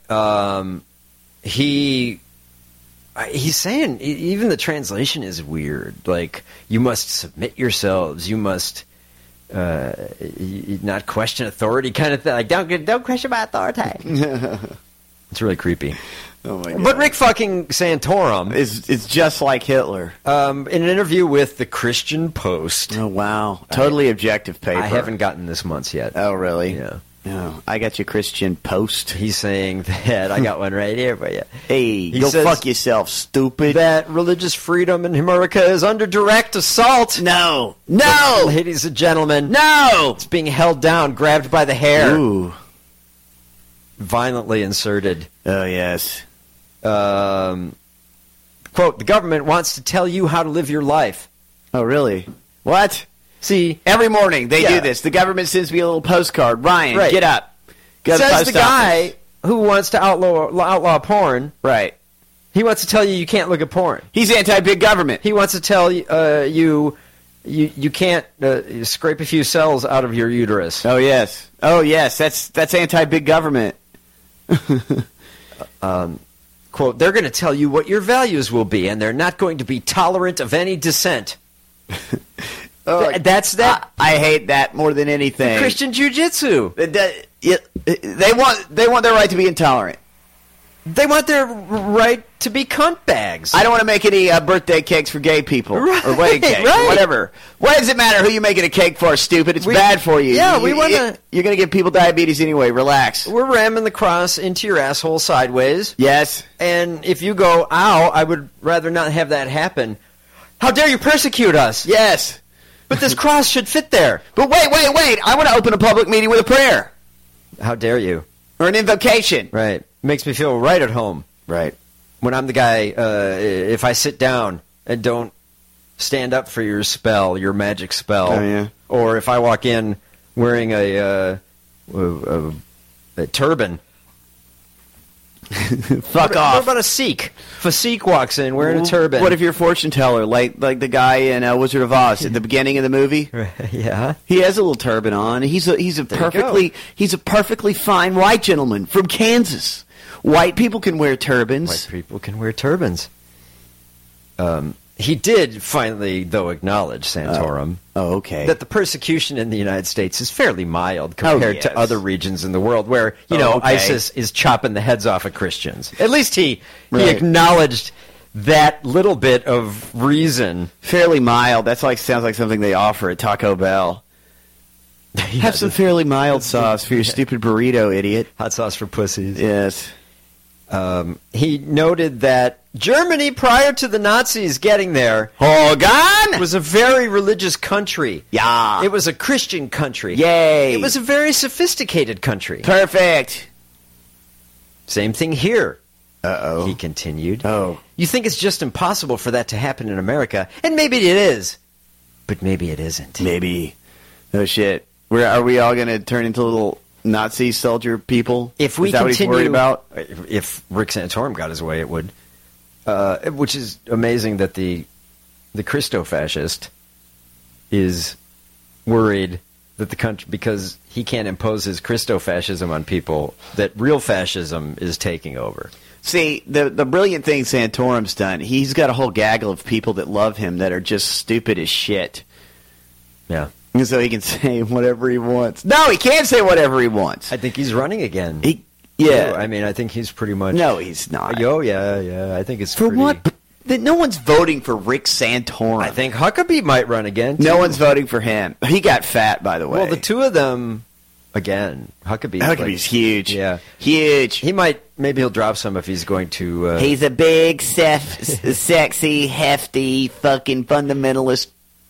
he's saying even the translation is weird. Like, you must submit yourselves. You must. Not question authority, kind of thing. Like, don't question my authority. It's really creepy. Oh my God. But Rick fucking Santorum is just like Hitler. In an interview with the Christian Post. Oh wow, totally objective paper. I haven't gotten this month's yet. Oh really? Yeah. No, I got your Christian Post. He's saying that I got one right here for you. Hey, go fuck yourself, stupid. That religious freedom in America is under direct assault. No, ladies and gentlemen, no. It's being held down, grabbed by the hair, ooh, violently inserted. Oh yes. Quote: the government wants to tell you how to live your life. Oh really? What? See, every morning they do this. The government sends me a little postcard. Ryan, get up. Go Says the guy who wants to outlaw porn. Right. He wants to tell you can't look at porn. He's anti-big government. He wants to tell you can't scrape a few cells out of your uterus. Oh yes. That's anti-big government. Quote, they're going to tell you what your values will be, and they're not going to be tolerant of any dissent. That's that. I hate that more than anything. Christian jiu-jitsu. They want their right to be intolerant. They want their right to be cunt bags. I don't want to make any birthday cakes for gay people or wedding cakes right. or whatever. What does it matter who you making a cake for, stupid? It's bad for you. Yeah, we want to... You're going to give people diabetes anyway. Relax. We're ramming the cross into your asshole sideways. Yes. And if you go, ow, I would rather not have that happen. How dare you persecute us? Yes. But this cross should fit there. But wait. I want to open a public meeting with a prayer. How dare you? Or an invocation. Right. Makes me feel right at home. Right. When I'm the guy, if I sit down and don't stand up for your spell, your magic spell, oh, yeah. Or if I walk in wearing a turban. Fuck off. What about a Sikh? If a Sikh walks in wearing a turban. What if you're a fortune teller, like the guy in Wizard of Oz at the beginning of the movie? Yeah. He has a little turban on. He's a perfectly fine white gentleman from Kansas. White people can wear turbans. White people can wear turbans. He did finally, though, acknowledge, Santorum, okay, that the persecution in the United States is fairly mild compared to other regions in the world where, ISIS is chopping the heads off of Christians. At least he acknowledged that little bit of reason. Fairly mild. That's sounds like something they offer at Taco Bell. Have some fairly mild sauce for your stupid burrito, idiot. Hot sauce for pussies. Yes. He noted that Germany, prior to the Nazis getting there, was a very religious country. Yeah. It was a Christian country. Yay. It was a very sophisticated country. Perfect. Same thing here. Uh-oh. He continued. Oh. You think it's just impossible for that to happen in America, and maybe it is. But maybe it isn't. Maybe. Oh, shit. Are we all going to turn into little Nazi soldier people? If we is that continue, what he's worried about? If Rick Santorum got his way, it would. Which is amazing that the Christo-fascist is worried that the country, because he can't impose his Christo-fascism on people, that real fascism is taking over. See, the brilliant thing Santorum's done, he's got a whole gaggle of people that love him that are just stupid as shit. Yeah. And so he can say whatever he wants. No, he can't say whatever he wants. I think he's running again. Yeah. I mean, I think he's pretty much... No, he's not. Oh, yeah. I think it's For what? No one's voting for Rick Santorum. I think Huckabee might run again, too. No one's voting for him. He got fat, by the way. Well, the two of them, again, Huckabee's huge. Yeah. Huge. Maybe he'll drop some if he's going to... He's a big, sexy, hefty, fucking fundamentalist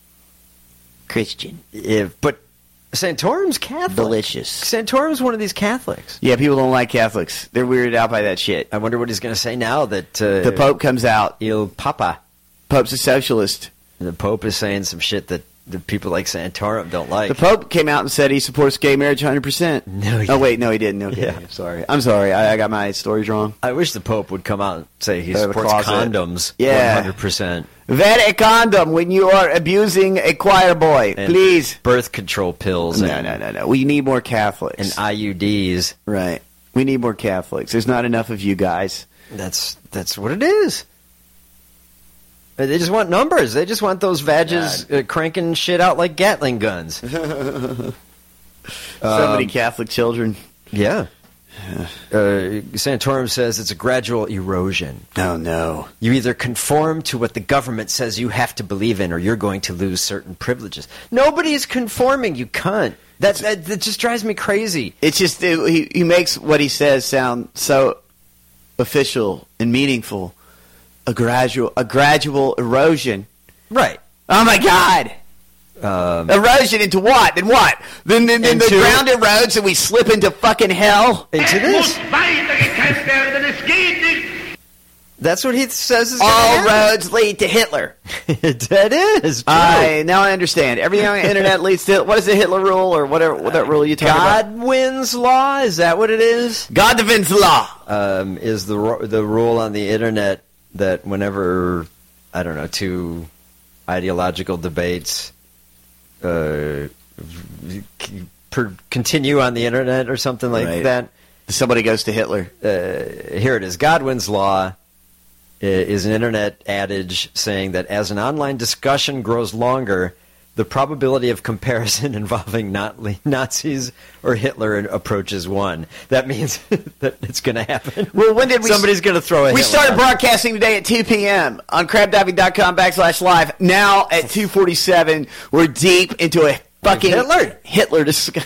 Christian. But Santorum's Catholic. Delicious. Santorum's one of these Catholics. Yeah, people don't like Catholics. They're weirded out by that shit. I wonder what he's going to say now that... the Pope comes out. Il Papa. Pope's a socialist. And the Pope is saying some shit that the people like Santorum don't like. The Pope came out and said he supports gay marriage 100%. No, he didn't. Okay, yeah. I'm sorry. I got my stories wrong. I wish the Pope would come out and say he supports condoms 100%. Wear a condom when you are abusing a choir boy, and please. Birth control pills. No. We need more Catholics. And IUDs. Right. We need more Catholics. There's not enough of you guys. That's what it is. They just want numbers. They just want those vages cranking shit out like Gatling guns. So many Catholic children. Yeah. Santorum says it's a gradual erosion. Oh, no. You either conform to what the government says you have to believe in, or you're going to lose certain privileges. Nobody is conforming, you cunt. That just drives me crazy. It's just, he makes what he says sound so official and meaningful. A gradual erosion. Right. Oh, my God. Erosion into what? Then what? Then the ground erodes and we slip into fucking hell? Into this. That's what he says is all roads lead to Hitler. That is true. Now I understand. Everything on the internet leads to... What is the Hitler rule or whatever? What that rule you talking about? Godwin's law? Is that what it is? Godwin's law. Is the rule on the internet that whenever, I don't know, two ideological debates continue on the internet or something like that. Somebody goes to Hitler. Here it is. Godwin's Law is an internet adage saying that as an online discussion grows longer, the probability of comparison involving Nazis or Hitler approaches 1. That means that it's going to happen. Well, when did somebody's going to throw a We Hitler started out. broadcasting today at 2 p.m. on crabdiving.com/live. Now at 2:47, we're deep into a fucking Hitler discussion.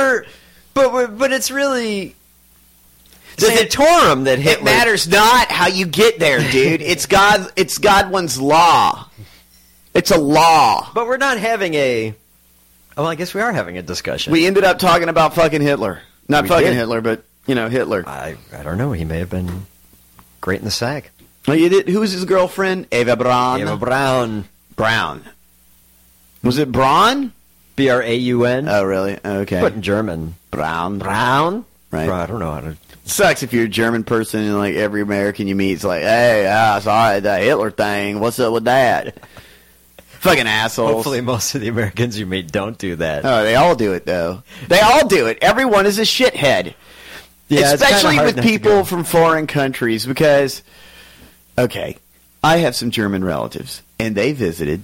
But it's really Santorum that Hitler. It matters not how you get there, dude. It's Godwin's law. It's a law. But we're not having a... Well, I guess we are having a discussion. We ended up talking about fucking Hitler. Not fucking Hitler, but, Hitler. I don't know. He may have been great in the sack. Well, you did. Who was his girlfriend? Eva Braun. Eva Braun. Braun. Was it Braun? Braun. Oh, really? Okay. But in German. Braun. Braun? Right. I don't know how to... Sucks if you're a German person and like every American you meet is like, hey, sorry, that Hitler thing. What's up with that? Fucking assholes. Hopefully most of the Americans you meet don't do that. Oh, they all do it, though. They all do it. Everyone is a shithead. Yeah, especially with people from foreign countries because, okay, I have some German relatives, and they visited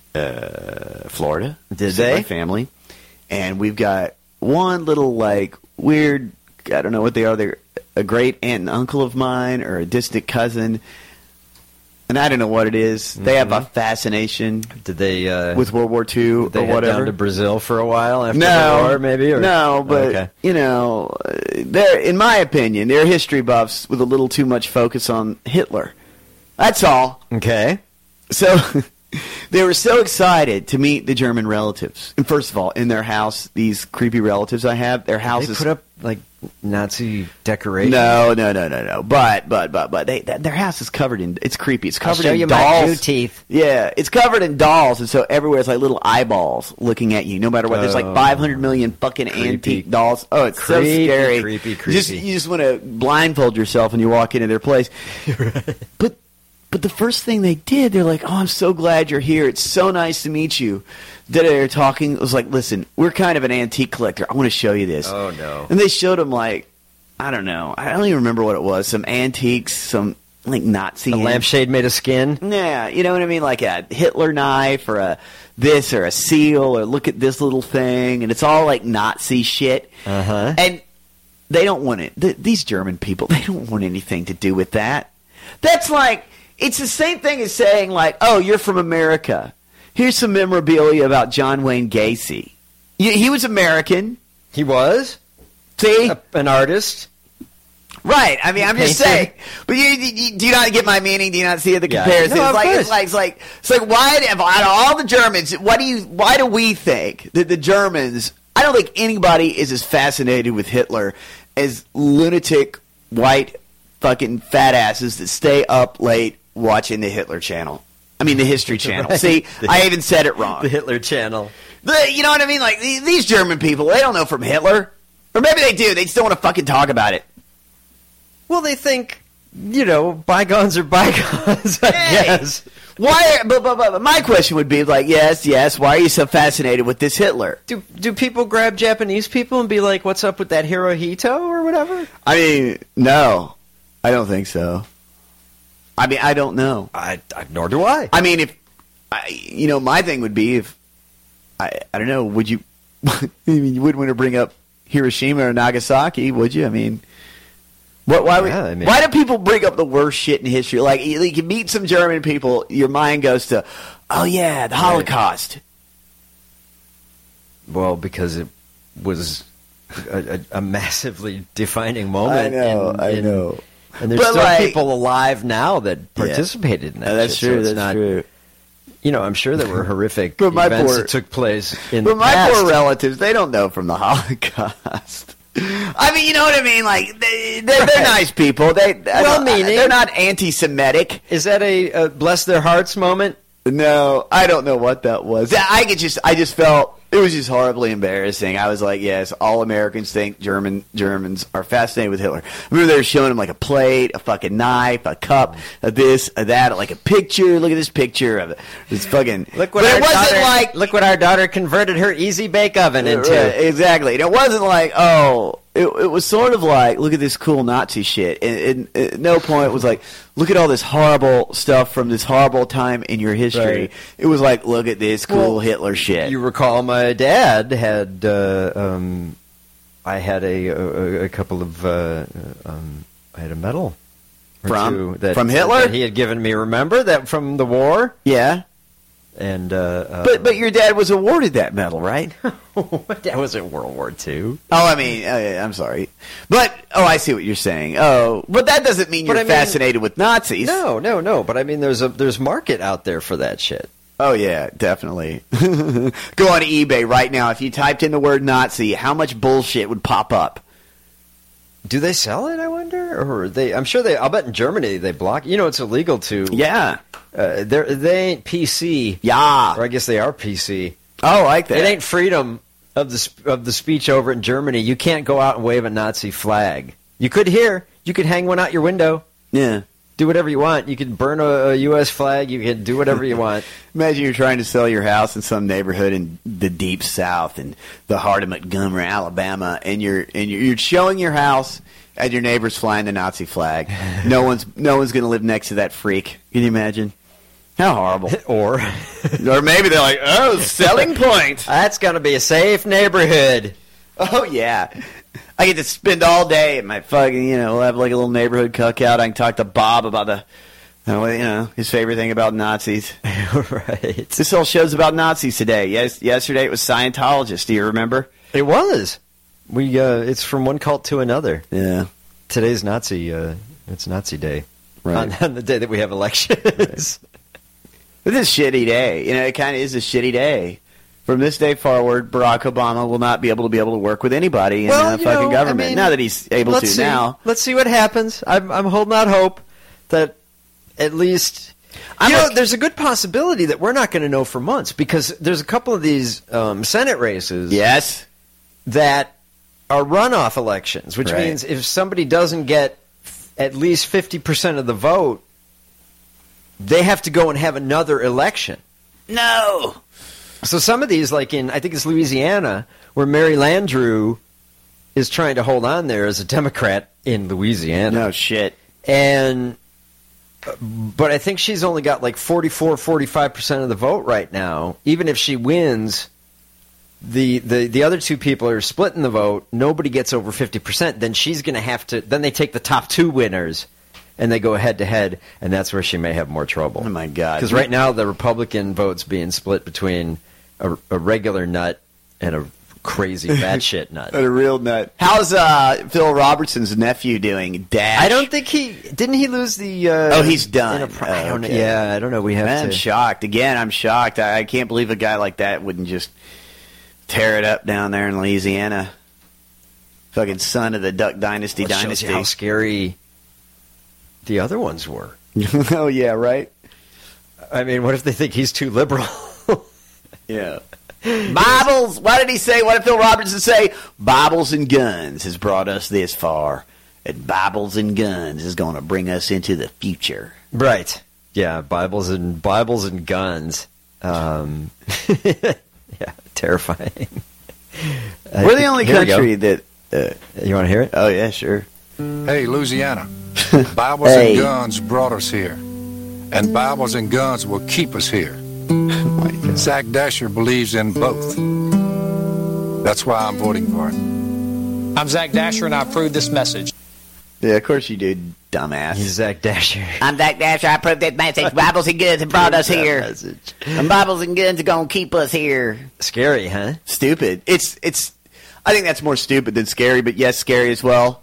Florida. Did they? My family. And we've got one little, like, weird, I don't know what they are. They're a great aunt and uncle of mine or a distant cousin. And I don't know what it is. They have a fascination. Did they with World War II or they whatever? Head down to Brazil for a while after the war, maybe? Or? No, but they're, in my opinion, they're history buffs with a little too much focus on Hitler. That's all. Okay. So they were so excited to meet the German relatives. And first of all, in their house, these creepy relatives I have, their house is put up like Nazi decorations. No. But their house is covered in. It's creepy. It's covered in dolls. My 2 teeth. Yeah, it's covered in dolls, and so everywhere it's like little eyeballs looking at you. No matter what, there's like 500 million fucking antique dolls. Oh, it's so scary. Creepy. You just want to blindfold yourself when you walk into their place. Right. But the first thing they did, they're like, "Oh, I'm so glad you're here. It's so nice to meet you." They're talking. It was like, "Listen, we're kind of an antique collector. I want to show you this." Oh no! And they showed them like, I don't know. I don't even remember what it was. Some antiques, some like Nazi. A lampshade made of skin. Yeah, you know what I mean, like a Hitler knife or a this or a seal or look at this little thing, and it's all like Nazi shit. And they don't want it. These German people, they don't want anything to do with that. That's like. It's the same thing as saying, like, oh, you're from America. Here's some memorabilia about John Wayne Gacy. He was American. He was? See? An artist. Right. I mean, I'm just saying. But do you not get my meaning? Do you not see the comparison? No, it's like why, out of all the Germans, why do we think that the Germans, I don't think anybody is as fascinated with Hitler as lunatic white fucking fat asses that stay up late watching the Hitler channel. I mean, the History Channel. Right. See, I even said it wrong. The Hitler Channel. You know what I mean? Like, these German people, they don't know from Hitler. Or maybe they do. They just don't want to fucking talk about it. Well, they think, bygones are bygones, I guess. Why? But my question would be, like, yes, why are you so fascinated with this Hitler? Do people grab Japanese people and be like, what's up with that Hirohito or whatever? I mean, no. I don't think so. I mean, I don't know. Nor do I. I mean, my thing would be if I don't know. Would you? I mean, you wouldn't want to bring up Hiroshima or Nagasaki, would you? I mean, why do people bring up the worst shit in history? Like you meet some German people, your mind goes to, oh yeah, the Holocaust. Well, because it was a massively defining moment. I know. And there's still people alive now that participated in that. That's true. That's true. I'm sure there were horrific events that took place in the past. But my poor relatives, they don't know from the Holocaust. I mean, you know what I mean? Like, they're nice people. Well-meaning. They're not anti-Semitic. Is that a bless their hearts moment? No, I don't know what that was. I just felt It was just horribly embarrassing. I was like, yes, all Americans think Germans are fascinated with Hitler. I remember they were showing him like a plate, a fucking knife, a cup, a this, a that, like a picture. Look at this picture of it. It's fucking. Look what our daughter converted her easy bake oven into. Right, exactly. And it wasn't like, oh, it was sort of like, look at this cool Nazi shit. And at no point was like, look at all this horrible stuff from this horrible time in your history. Right. It was like, look at this cool Hitler shit. You recall my dad had, I had a couple of, I had a medal. From from Hitler? That he had given me, remember? That from the war? Yeah. And But your dad was awarded that medal, right? That was in World War II. Oh, I mean, I'm sorry. But, I see what you're saying. Oh, but that doesn't mean you're fascinated with Nazis. No. But I mean, there's market out there for that shit. Oh, yeah, definitely. Go on eBay right now. If you typed in the word Nazi, how much bullshit would pop up? Do they sell it, I wonder? Or I'm sure I'll bet in Germany they block. It's illegal to. Yeah. They ain't PC. Yeah. Or I guess they are PC. Oh, I like that. It ain't freedom of the speech over in Germany. You can't go out and wave a Nazi flag. You could here. You could hang one out your window. Yeah. Do whatever you want. You can burn a U.S. flag. You can do whatever you want. Imagine you're trying to sell your house in some neighborhood in the deep South, in the heart of Montgomery, Alabama, and you're showing your house, and your neighbor's flying the Nazi flag. No one's going to live next to that freak. Can you imagine? How horrible. Or maybe they're like, oh, selling point. That's going to be a safe neighborhood. Oh, yeah. I get to spend all day at my fucking, we'll have like a little neighborhood cookout. I can talk to Bob about his favorite thing about Nazis. Right. This whole show's about Nazis today. Yesterday it was Scientologists. Do you remember? It was. It's from one cult to another. Yeah. Today's Nazi, it's Nazi Day. Right. On the day that we have elections. Right. It's a shitty day. It kind of is a shitty day. From this day forward, Barack Obama will not be able to work with anybody in the fucking government. Now that he's able to now. Let's see what happens. I'm holding out hope that at least... there's a good possibility that we're not going to know for months because there's a couple of these Senate races that are runoff elections, which means if somebody doesn't get at least 50% of the vote, they have to go and have another election. No! So some of these, like I think it's Louisiana, where Mary Landrieu is trying to hold on there as a Democrat in Louisiana. No shit. But I think she's only got like 45% of the vote right now. Even if she wins, the other two people are splitting the vote. Nobody gets over 50%. Then she's going to have to. Then they take the top two winners. And they go head-to-head, and that's where she may have more trouble. Oh, my God. Because right now the Republican vote's being split between a regular nut and a crazy batshit nut. And a real nut. How's Phil Robertson's nephew doing, Dash? I don't think didn't he lose the... he's done. I don't know. Yeah, I don't know. I'm shocked. Again, I'm shocked. I can't believe a guy like that wouldn't just tear it up down there in Louisiana. Fucking son of the Duck Dynasty Shows you how scary... the other ones were. Oh, yeah, right? I mean, what if they think he's too liberal? Yeah. Bibles! What did he say? What did Phil Robertson say? Bibles and guns has brought us this far. And Bibles and guns is going to bring us into the future. Right. Yeah, Bibles and guns. Yeah, terrifying. We're the only country that... you want to hear it? Oh, yeah, sure. Hey, Louisiana. Bibles and guns brought us here. And Bibles and guns will keep us here. Zach Dasher believes in both. That's why I'm voting for it. I'm Zach Dasher, and I approve this message. Yeah, of course you do, dumbass. He's Zach Dasher. I'm Zach Dasher. I approve this message. Bibles and guns have brought us here. Message. And Bibles and guns are going to keep us here. Scary, huh? Stupid. It's. I think that's more stupid than scary, but yes, scary as well.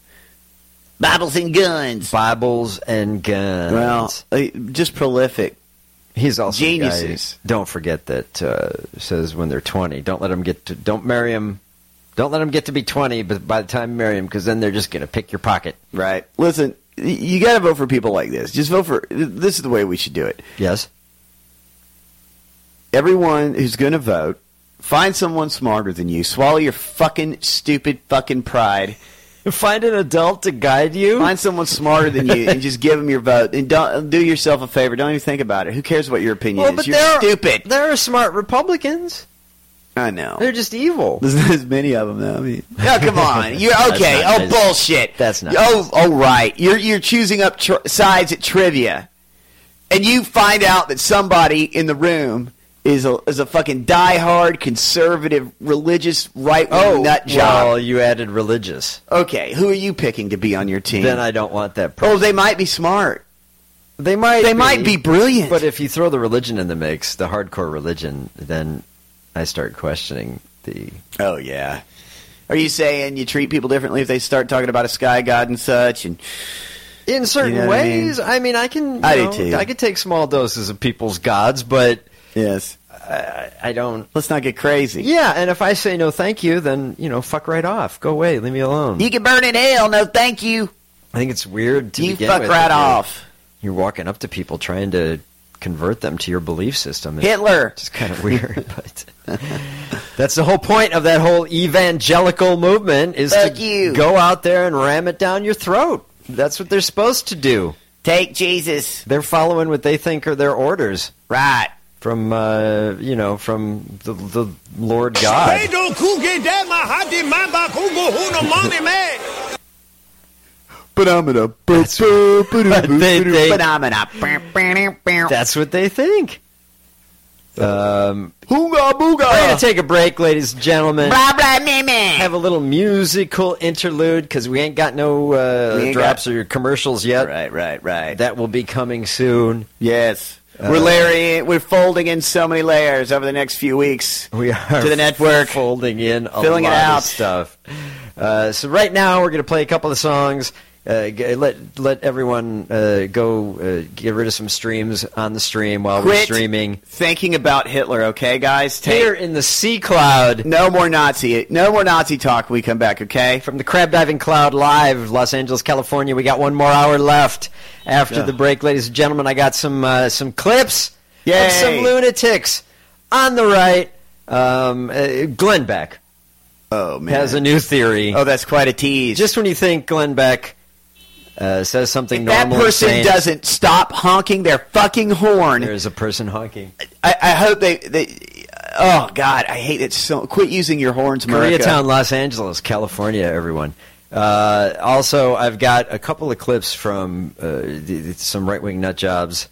Bibles and guns. Bibles and guns. Well, just prolific. He's also geniuses. Don't forget that says when they're 20, don't marry them. Don't let them get to be 20, but by the time you marry them, because then they're just going to pick your pocket. Right. Listen, you got to vote for people like this. Just vote for. This is the way we should do it. Yes. Everyone who's going to vote Find someone smarter than you. Swallow your fucking stupid fucking pride. Find an adult to guide you. Find someone smarter than you and just give them your vote. And don't do yourself a favor. Don't even think about it. Who cares what your opinion is? You're stupid. There are smart Republicans. I know. They're just evil. There's not as many of them, though. I mean, oh, come on. You're okay. Nice. Bullshit. That's not. Oh, right. You're choosing up sides at trivia, and you find out that somebody in the room is a fucking diehard conservative religious right-wing nut job. Well, you added religious. Okay, who are you picking to be on your team? Then I don't want that person. Oh, they might be smart. They might be brilliant. But if you throw the religion in the mix, the hardcore religion, then I start questioning the... Oh, yeah. Are you saying you treat people differently if they start talking about a sky god and such? And in certain ways, I mean, I can... do too. I can take small doses of people's gods, but... Yes. I don't... Let's not get crazy. Yeah, and if I say no thank you, then, fuck right off. Go away. Leave me alone. You can burn in hell. No thank you. I think it's weird to begin fuck with. Right off. You're walking up to people trying to convert them to your belief system. Hitler. It's kind of weird, but that's the whole point of that whole evangelical movement is to go out there and ram it down your throat. That's what they're supposed to do. Take Jesus. They're following what they think are their orders. Right. From, from the Lord God. That's what they think. We're going to take a break, ladies and gentlemen. Have a little musical interlude because we ain't got no drops or commercials yet. Right. That will be coming soon. Yes. We're folding in so many layers over the next few weeks. We are to the network, folding in filling lot it out. of stuff. So right now we're going to play a couple of songs. Let everyone go get rid of some streams on the stream while we're streaming. Thinking about Hitler, okay, guys? Here in the C cloud. No more Nazi talk when we come back, okay? From the Crab Diving Cloud live, Los Angeles, California. We got one more hour left after the break, ladies and gentlemen. I got some clips of some lunatics on the right. Glenn Beck. Oh man, has a new theory. Oh, that's quite a tease. Just when you think Glenn Beck says something normal, that person doesn't stop honking their fucking horn. There is a person honking. I hope they. Oh God, I hate it so. Quit using your horns, America. Koreatown, Los Angeles, California. Everyone. Also, I've got a couple of clips from some right-wing nut jobs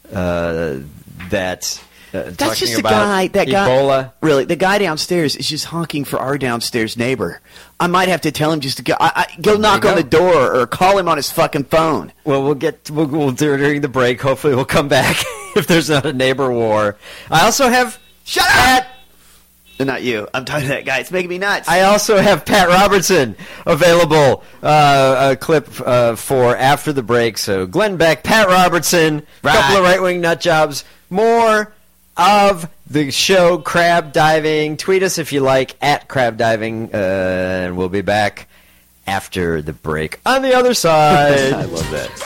that. That's just the guy. That Ebola. Guy, really, the guy downstairs is just honking for our downstairs neighbor. I might have to tell him just to go knock on the door or call him on his fucking phone. Well, we'll do it during the break. Hopefully, we'll come back if there's not a neighbor war. I also have shut up. Not you. I'm talking to that guy. It's making me nuts. I also have Pat Robertson available. A clip for after the break. So Glenn Beck, Pat Robertson, a couple of right-wing nut jobs, more of the show Crab Diving. Tweet us if you like at Crab Diving, and we'll be back after the break on the other side. I love that.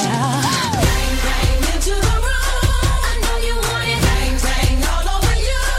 All over you.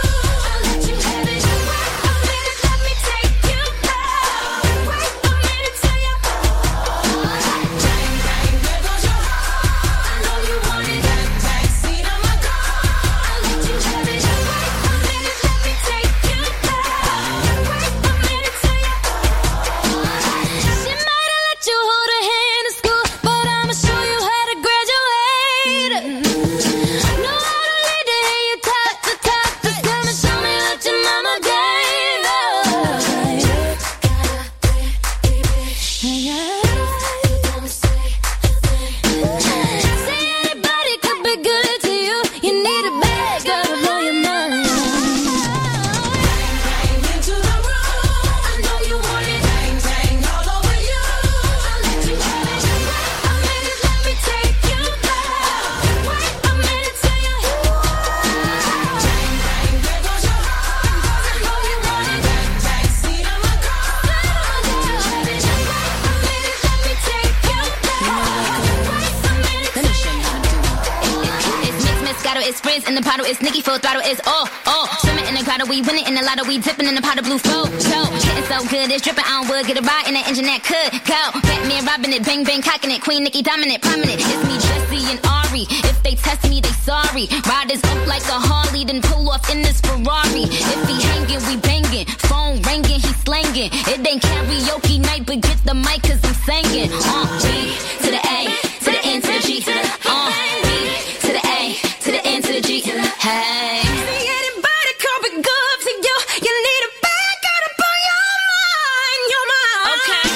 is in the bottle. It's Nicki full throttle. It's all. Swimming in the grotto, we winning in the lotto. We dipping in the pot of blue flow. Getting so good, it's dripping on wood. Get a ride in that engine that could go. Batman robbing it, bang bang cocking it. Queen Nicki dominant, prominent. It's me, Jesse and Ari. If they test me, they sorry. Riders up like a Harley, then pull off in this Ferrari. If he hanging, we banging. Phone ringing, he slanging. It ain't karaoke night, but get the mic 'cause I'm singing. B to the A, to the N to the G, to the B to the A, to the N to the G. Hey. See anybody come be good to you? You need a bag, gotta put your mind. Okay.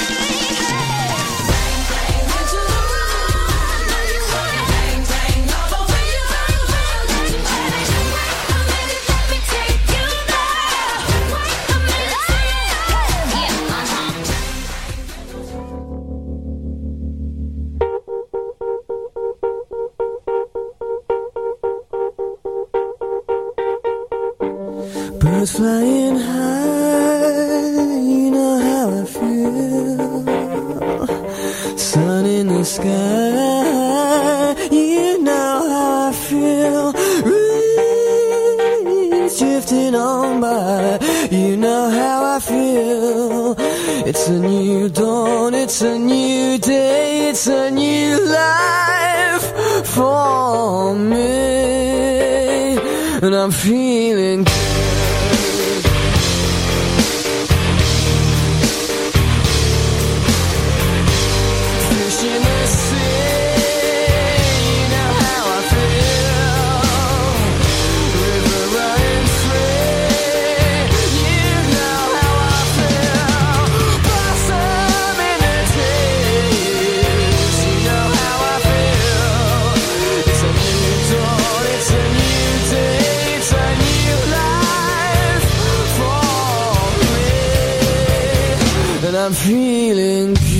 Birds flying high, you know how I feel. Sun in the sky, you know how I feel. Rain drifting on by, you know how I feel. It's a new dawn, it's a new day, it's a new life for me. And I'm feeling good. I'm feeling good.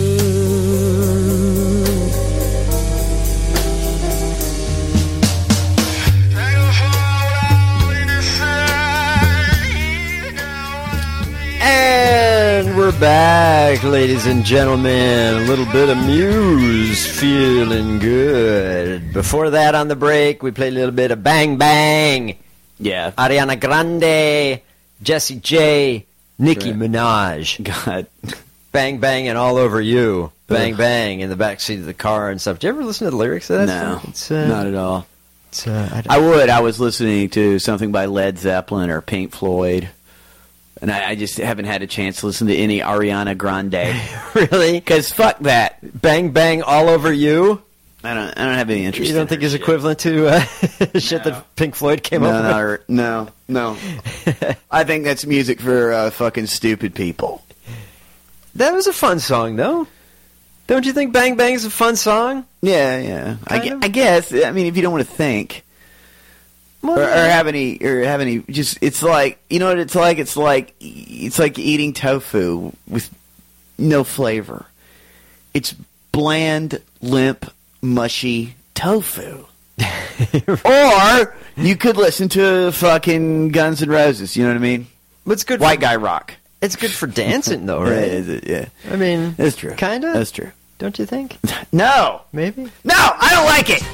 And we're back, ladies and gentlemen. A little bit of Muse, feeling good. Before that, on the break, we played a little bit of Bang Bang. Yeah. Ariana Grande, Jessie J, Nicki Minaj. God. Bang Bang and All Over You. Bang Bang in the backseat of the car and stuff. Did you ever listen to the lyrics of that No, song? not at all. I would. I was listening to something by Led Zeppelin or Pink Floyd, and I just haven't had a chance to listen to any Ariana Grande. Really? Because fuck that. Bang Bang All Over You? I don't have any interest. You don't think it's equivalent to shit that Pink Floyd came up with? No. I think that's music for fucking stupid people. That was a fun song, though. Don't you think Bang Bang is a fun song? Yeah. I guess. I mean, if you don't want to think, or have any, just it's like, you know what it's like. It's like eating tofu with no flavor. It's bland, limp, mushy tofu. Or you could listen to fucking Guns N' Roses. You know what I mean? It's good. White guy rock. It's good for dancing, though, right? Yeah. I mean, that's true. Kind of. That's true. Don't you think? No. Maybe. No, I don't like it.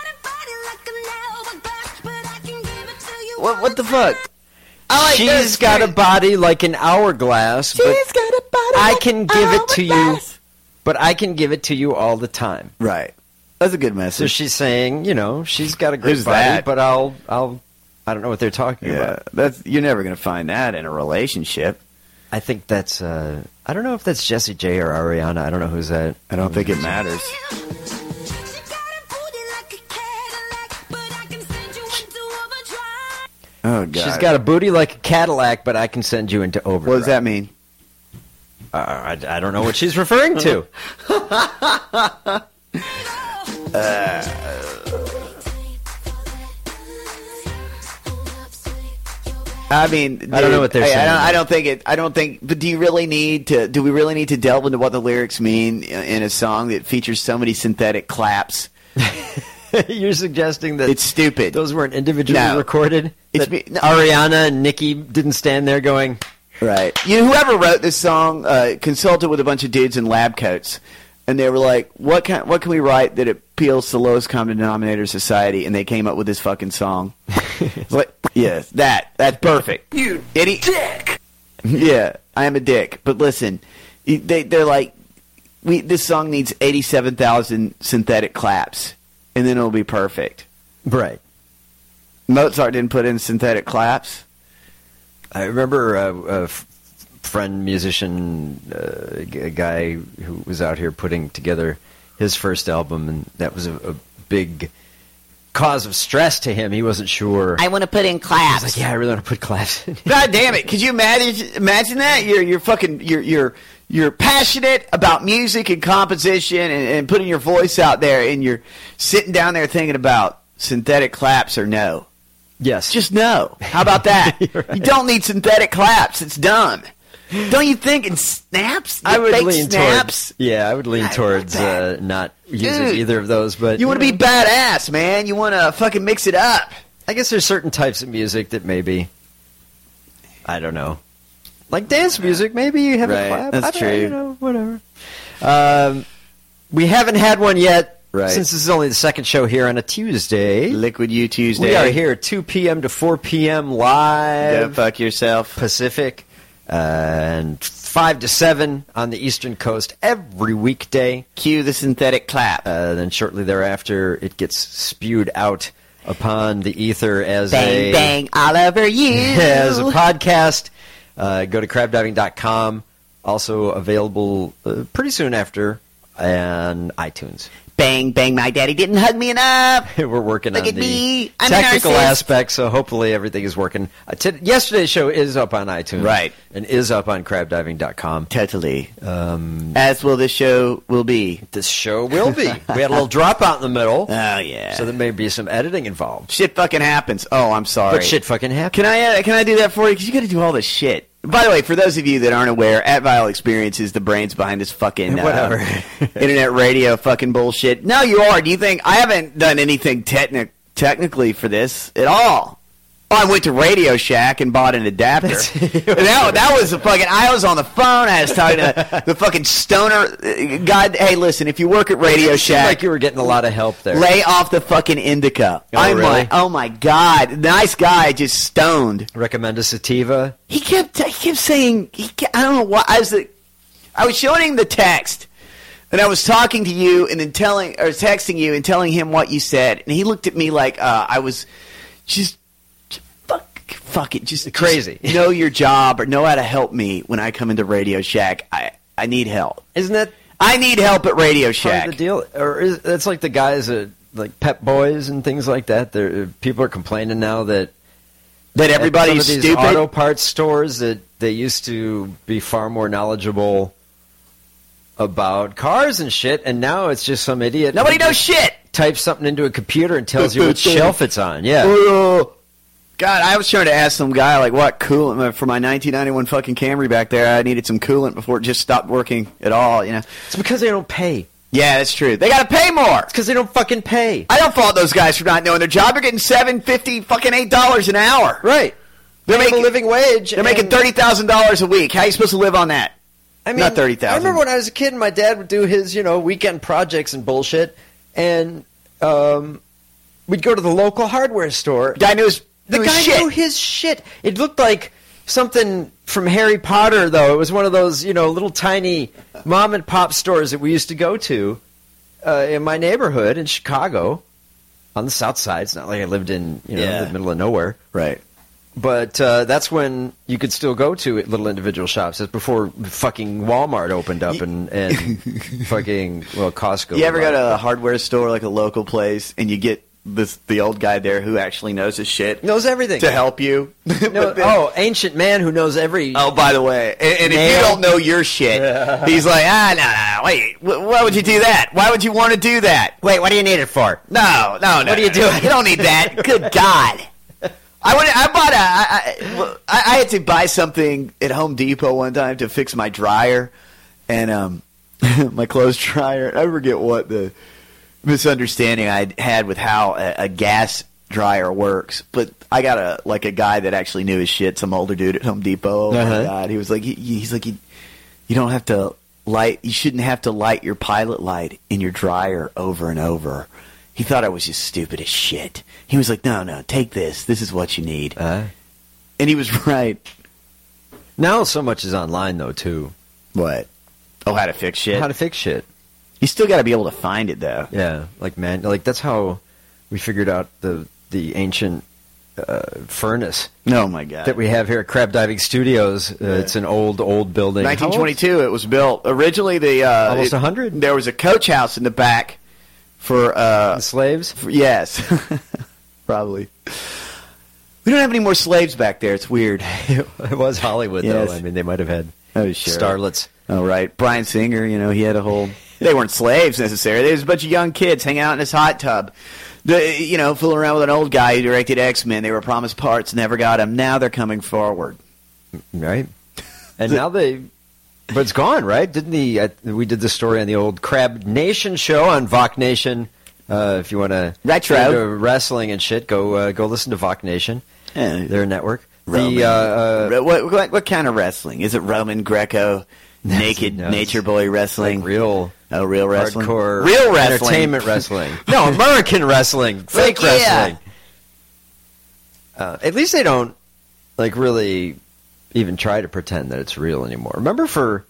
What the fuck? She's got a body like an hourglass, but I can give it to you. But I can give it to you all the time. Right. That's a good message. So she's saying, she's got a great Who's body, that? but I don't know what they're talking about. You're never going to find that in a relationship. I think that's, I don't know if that's Jessie J or Ariana. I don't know who's that. I don't think it matters. Oh, God. She's got a booty like a Cadillac, but I can send you into overdrive. What does that mean? I don't know what she's referring to. I mean, dude, I don't know what they're saying. I don't think. But do we really need to delve into what the lyrics mean in a song that features so many synthetic claps? You're suggesting that it's stupid. Those weren't individually recorded. Ariana and Nicki didn't stand there going, right. Whoever wrote this song consulted with a bunch of dudes in lab coats. and they were like, what can we write that appeals to the lowest common denominator of society? And they came up with this fucking song. Like, yes, that's perfect. You dick. Yeah, I am a dick. But listen, they're like, this song needs 87,000 synthetic claps, and then it'll be perfect. Right. Mozart didn't put in synthetic claps. I remember a friend, musician, a guy who was out here putting together his first album, and that was a big cause of stress to him. He wasn't sure. I want to put in claps. He was like, yeah, I really want to put claps in. God damn it! Could you imagine that? You're passionate about music and composition and putting your voice out there, and you're sitting down there thinking about synthetic claps or no. Yes. Just no. How about that? Right. You don't need synthetic claps. It's dumb. Don't you think in snaps? I would fake lean snaps? I would lean towards not using either of those. But you want to be badass, man. You want to fucking mix it up. I guess there's certain types of music that maybe, I don't know, like dance music. Maybe you have a clap. That's true. Whatever. We haven't had one yet. Right. Since this is only the second show here on a Tuesday. Liquid U Tuesday. We are here 2 p.m. to 4 p.m. live. Go fuck yourself. Pacific. And 5 to 7 on the Eastern Coast every weekday. Cue the synthetic clap. Then shortly thereafter, it gets spewed out upon the ether as bang, bang, all over you. As a podcast. Go to crabdiving.com. Also available pretty soon after on iTunes. Bang, bang, my daddy didn't hug me enough. We're working Look on at the me. I'm technical a narcissist. aspects, so hopefully everything is working. Yesterday's show is up on iTunes. Right. And is up on crabdiving.com. Totally. As will this show will be. This show will be. We had a little dropout in the middle. Oh, yeah. So there may be some editing involved. Shit fucking happens. Oh, I'm sorry. But shit fucking happens. Can I do that for you? Because you got to do all this shit. By the way, for those of you that aren't aware, At Vile Experience is the brains behind this fucking whatever internet radio fucking bullshit. No, you are. Do you think I haven't done anything technically for this at all? Oh, I went to Radio Shack and bought an adapter. that was a fucking. I was on the phone. I was talking to the fucking stoner guy. Hey, listen, if you work at Radio Shack, like you were getting a lot of help there. Lay off the fucking indica. Oh, really? Like, oh my god, nice guy, just stoned. Recommend a sativa. He kept saying. I don't know why. I was showing him the text. And I was talking to you and then texting you and telling him what you said, and he looked at me like I was just. Fuck it, just crazy. Just know your job or know how to help me when I come into Radio Shack. I need help. Isn't that? I need help at Radio Shack. Part of the deal, or that's like the guys at like Pep Boys and things like that. People are complaining now that everybody's some of these stupid. auto parts stores that they used to be far more knowledgeable about cars and shit, and now it's just some idiot. Nobody knows shit. Types something into a computer and tells you what shelf it's on. Yeah. God, I was trying to ask some guy, like, what coolant for my 1991 fucking Camry back there. I needed some coolant before it just stopped working at all, you know. It's because they don't pay. Yeah, that's true. They got to pay more. It's because they don't fucking pay. I don't fault those guys for not knowing their job. They're getting $7.50, fucking $8 an hour. Right. They're making a living wage. They're making $30,000 a week. How are you supposed to live on that? I mean, not $30,000. I remember when I was a kid, and my dad would do his, weekend projects and bullshit, and we'd go to the local hardware store. Guy knew his The guy knew his shit. It looked like something from Harry Potter, though. It was one of those, little tiny mom and pop stores that we used to go to in my neighborhood in Chicago on the South Side. It's not like I lived in the middle of nowhere, right? But that's when you could still go to little individual shops. That's before fucking Walmart opened up and fucking Costco. You ever go to a hardware store, like a local place, and you get the old guy there who actually knows his shit, knows everything to help you? Ancient man who knows every. Oh, by the way, and if you don't know your shit, he's like, no, wait, why would you do that? Why would you want to do that? Wait, what do you need it for? No. What are you doing? You don't need that. Good God. I had to buy something at Home Depot one time to fix my dryer, and my clothes dryer. I forget what the misunderstanding I had with how a gas dryer works, but I got a guy that actually knew his shit. Some older dude at Home Depot. Oh my God, he was like, he's like, you don't have to You shouldn't have to light your pilot light in your dryer over and over. He thought I was just stupid as shit. He was like, no, take this. This is what you need. And he was right. Now so much is online, though, too. What? Oh, how to fix shit? How to fix shit. You still got to be able to find it, though. Yeah, that's how we figured out the ancient furnace. Oh, my God. That we have here at Crab Diving Studios. It's an old building. 1922 it was built. Originally, almost 100. There was a coach house in the back for... the slaves? Yes. Probably. We don't have any more slaves back there. It's weird. It was Hollywood, Yes. though. I mean, they might have had sure. starlets. Oh, right. Brian Singer, he had a whole... They weren't slaves, necessarily. There was a bunch of young kids hanging out in his hot tub. Fooling around with an old guy who directed X-Men. They were promised parts, never got them. Now they're coming forward. Right. And now but it's gone, right? We did the story on the old Crab Nation show on Voc Nation. If you want to retro wrestling and shit, go listen to Voc Nation. Their network. What kind of wrestling? Is it Roman, Greco, naked nature boy wrestling? Like real wrestling? Hardcore real wrestling. Entertainment wrestling. No, American wrestling. Fake wrestling. At least they don't really even try to pretend that it's real anymore. Remember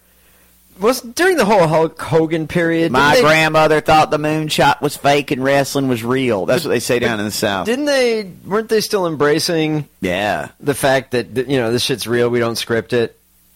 during the whole Hulk Hogan period, my grandmother thought the moonshot was fake and wrestling was real. That's what they say down in the South. Weren't they still embracing the fact that this shit's real, we don't script it?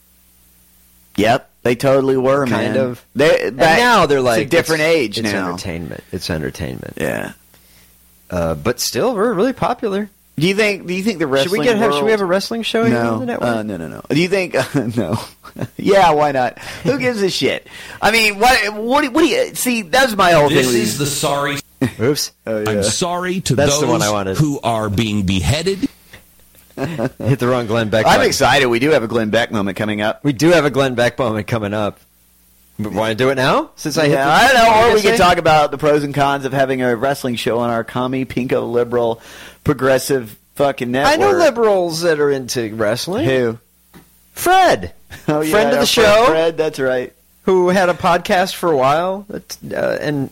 Yep, they totally were, man. Kind of. Now they're like it's a different age it's now. It's entertainment. Yeah. But still, we're really popular. Do you think the wrestling should we have a wrestling show here on the network? No. Do you think no? Yeah, why not? Who gives a shit? I mean, what do you see? That's my whole thing. This is the sorry. Oops. I'm sorry to That's the one I those wanted. who are being beheaded. Hit the wrong Glenn Beck. I'm button. excited. We do have a Glenn Beck moment coming up. We do have a Glenn Beck moment coming up. Want to do it now? Since I don't know. Or we can talk about the pros and cons of having a wrestling show on our commie, pinko, liberal, progressive fucking network. I know liberals that are into wrestling. Who? Fred. Oh, yeah, friend of the show. Fred, that's right. Who had a podcast for a while. And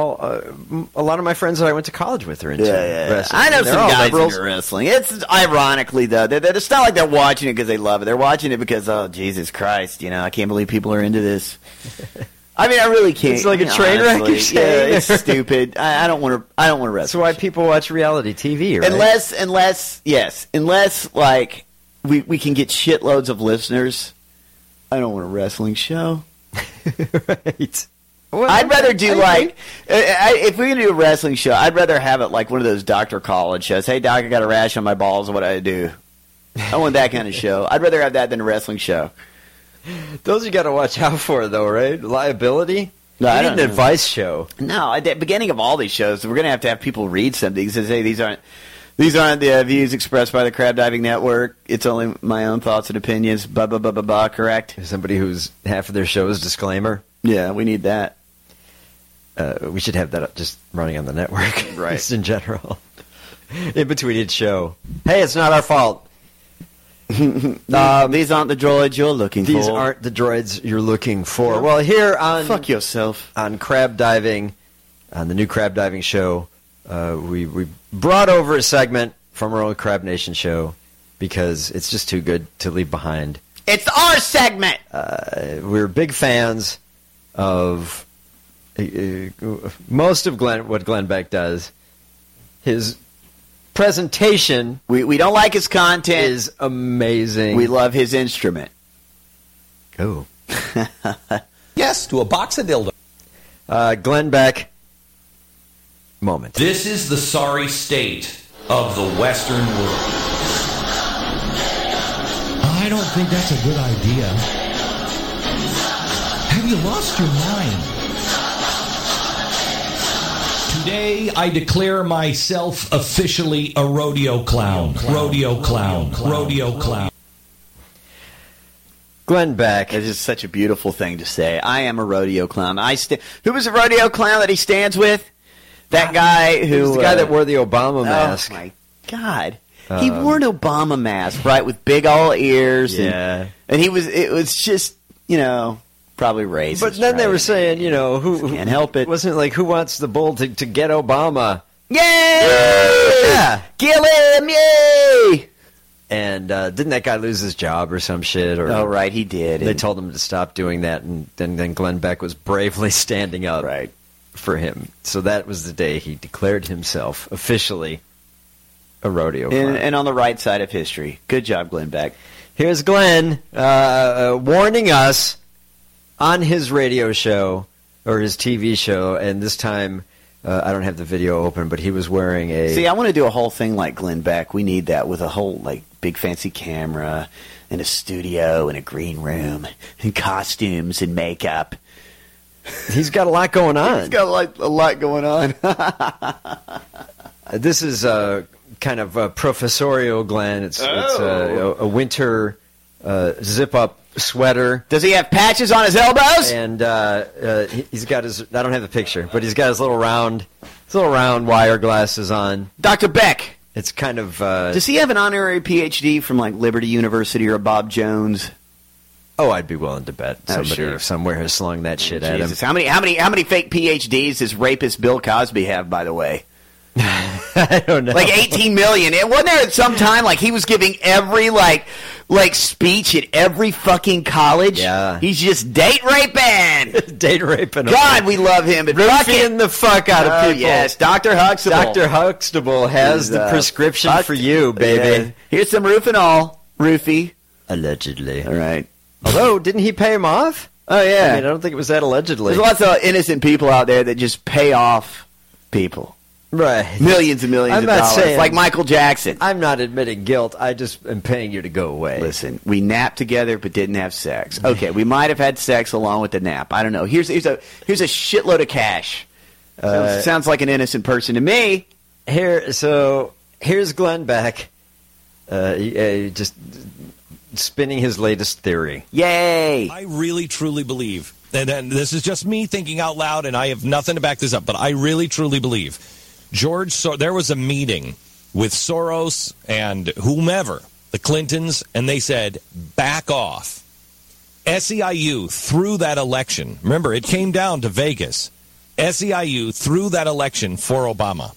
a lot of my friends that I went to college with are into wrestling. I know They're some all guys liberals. into wrestling. It's ironically, though. It's not like they're watching it because they love it. They're watching it because, oh, Jesus Christ, I can't believe people are into this. I mean, I really can't. It's like a train wreck, you're saying? Yeah, it's stupid. I don't want to wrestle. That's why people watch reality TV, right? Unless like, we can get shitloads of listeners. I don't want a wrestling show. Right. Well, I'd rather do if we're going to do a wrestling show, I'd rather have it like one of those Dr. College shows. Hey, doc, I got a rash on my balls. What do I do? I want that kind of show. I'd rather have that than a wrestling show. Those you got to watch out for, though, right? Liability? No, I I need don't an know. advice show. No, at the beginning of all these shows, we're going to have people read something. It says, hey, these aren't the views expressed by the Crab Diving Network. It's only my own thoughts and opinions. Blah, blah, blah, blah, blah. Correct? Somebody who's half of their show is disclaimer. Yeah, we need that. We should have that just running on the network. Right. Just in general. In between each show. Hey, it's not our fault. These aren't the droids you're looking for. These aren't the droids you're looking for. Well, here on... Fuck yourself. On Crab Diving, on the new Crab Diving show, we brought over a segment from our old Crab Nation show because it's just too good to leave behind. It's our segment! We're big fans of most of what Glenn Beck does. His presentation, we don't like his content, is amazing. We love his instrument. Oh. Yes, to a box of dildo. Glenn Beck moment. This is the sorry state of the Western world. I don't think that's a good idea. Have you lost your mind? Today, I declare myself officially a rodeo clown. Rodeo clown. Rodeo clown. Glenn Beck. It's just such a beautiful thing to say. I am a rodeo clown. Who was a rodeo clown that he stands with? That guy who... the guy that wore the Obama mask. Oh, my God. He wore an Obama mask, right, with big old ears. Yeah. And it was just, Probably racist. But then they were saying, who can't help it. Wasn't it like who wants the bull to get Obama? Yay! Yeah. Kill him! Yay! And didn't that guy lose his job or some shit? Or oh, right, he did. They told him to stop doing that, and then Glenn Beck was bravely standing up for him. So that was the day he declared himself officially a rodeo clown. And on the right side of history. Good job, Glenn Beck. Here's Glenn warning us on his radio show, or his TV show, and this time, I don't have the video open, but he was wearing a... See, I want to do a whole thing like Glenn Beck. We need that with a whole, big fancy camera, and a studio, and a green room, and costumes, and makeup. He's got a lot going on. He's got a lot going on. This is kind of professorial Glenn. It's a winter zip-up sweater. Does he have patches on his elbows? And he's got his... I don't have the picture, but he's got his little round wire glasses on. Dr. Beck. It's kind of... does he have an honorary PhD from Liberty University or Bob Jones? Oh, I'd be willing to bet somebody sure. somewhere has slung that shit at him. How many fake PhDs does rapist Bill Cosby have, by the way? I don't know. 18 million. It wasn't there at some time he was giving every speech at every fucking college. Yeah, he's just date raping. Date raping. God, we love him. But roofing the fuck out of people. Yes, Dr. Huxtable. Dr. Huxtable has the prescription for you, baby. Here's some Roofinol, Roofie. Allegedly. All right. Although, didn't he pay him off? Oh yeah. I don't think it was that allegedly. There's lots of innocent people out there that just pay off people. Right. Millions and millions of dollars. Saying, like Michael Jackson. I'm not admitting guilt. I just am paying you to go away. Listen, we napped together but didn't have sex. Okay, we might have had sex along with the nap. I don't know. Here's a shitload of cash. Sounds like an innocent person to me. Here's Glenn Beck. Just spinning his latest theory. Yay! I really, truly believe, and this is just me thinking out loud, and I have nothing to back this up, but I really, truly believe there was a meeting with Soros and whomever, the Clintons, and they said, back off. SEIU threw that election. Remember, it came down to Vegas. SEIU threw that election for Obama.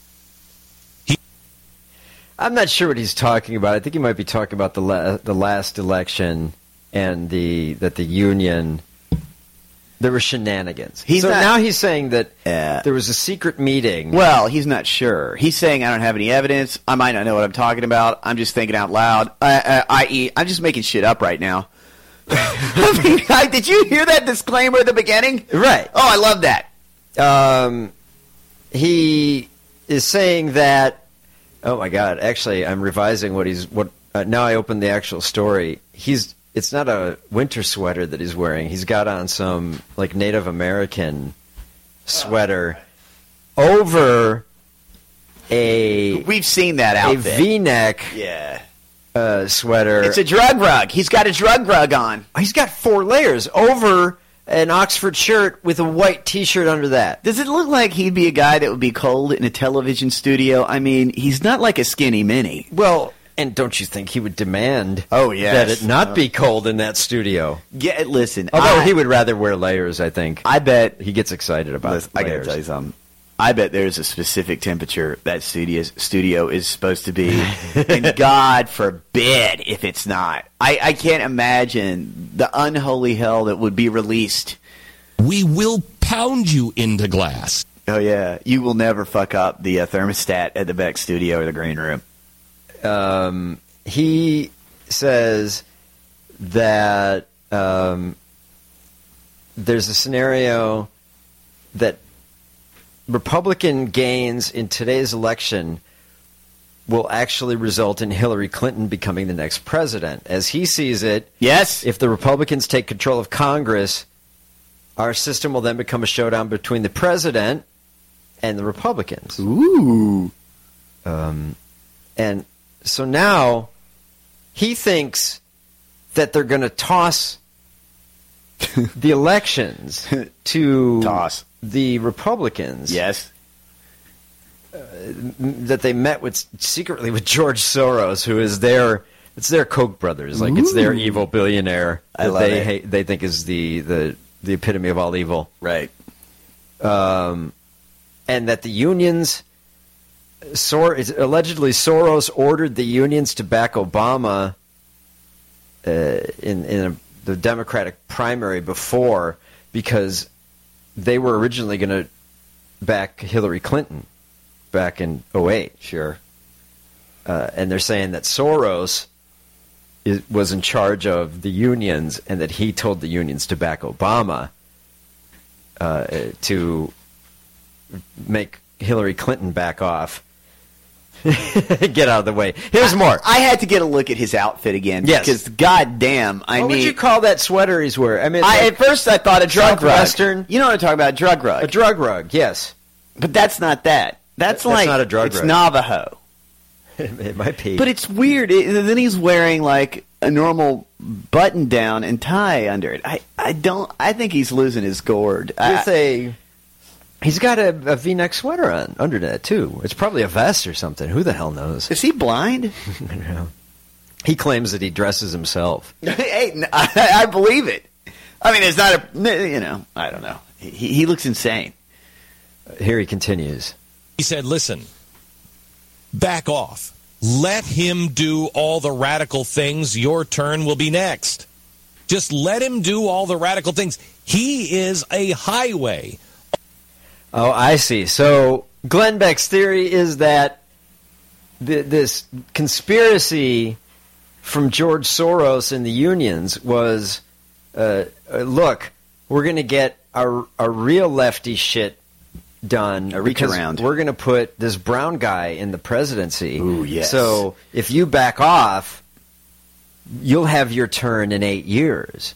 I'm not sure what he's talking about. I think he might be talking about the last election and that the union... There were shenanigans. Now he's saying that there was a secret meeting. Well, he's not sure. He's saying, I don't have any evidence. I might not know what I'm talking about. I'm just thinking out loud. I.e., I'm just making shit up right now. Did you hear that disclaimer at the beginning? Right. Oh, I love that. He is saying that... Oh, my God. Actually, I'm revising now I opened the actual story. It's not a winter sweater that he's wearing. He's got on some Native American sweater over We've seen that outfit. A V-neck sweater. It's a drug rug. He's got a drug rug on. He's got 4 layers over an Oxford shirt with a white T-shirt under that. Does it look like he'd be a guy that would be cold in a television studio? I mean, he's not like a skinny mini. Well... And don't you think he would demand that it not be cold in that studio? Yeah, listen. Although he would rather wear layers, I think. I bet. He gets excited about layers. I got to tell you something. I bet there's a specific temperature that studio is supposed to be. And God forbid if it's not. I can't imagine the unholy hell that would be released. We will pound you into glass. Oh, yeah. You will never fuck up the thermostat at the Beck studio or the green room. He says that there's a scenario that Republican gains in today's election will actually result in Hillary Clinton becoming the next president. As he sees it, yes, if the Republicans take control of Congress, our system will then become a showdown between the president and the Republicans. Ooh. And so now he thinks that they're going to toss the elections to the Republicans. Yes. That they met secretly with George Soros, who is their It's their Koch brothers. Like, it's their evil billionaire that love they it. hate, they think is the epitome of all evil. Right. And that the unions, allegedly Soros ordered the unions to back Obama in the Democratic primary before, because they were originally going to back Hillary Clinton back in 2008. Sure. And they're saying that Soros was in charge of the unions, and that he told the unions to back Obama to make Hillary Clinton back off. Get out of the way. Here's more. I had to get a look at his outfit again. Yes. Because, goddamn, What would you call that sweater he's wearing? I mean, at first I thought a drug rug. Southwestern. You know what I'm talking about? Drug rug. A drug rug, yes. But that's not that. That's not a drug rug. It's Navajo. It might be. But it's weird. Then he's wearing like a normal button down and tie under it. I think he's losing his gourd. He's got a V-neck sweater on under that too. It's probably a vest or something. Who the hell knows? Is he blind? I don't know. He claims that he dresses himself. Hey, I believe it. I mean, it's not I don't know. He looks insane. Here he continues. He said, listen, back off. Let him do all the radical things. Your turn will be next. Just let him do all the radical things. He is a highway. Oh, I see. So Glenn Beck's theory is that this conspiracy from George Soros and the unions was, look, we're going to get a real lefty shit done. A reach around. We're going to put this brown guy in the presidency. Ooh, yes. So if you back off, you'll have your turn in 8 years.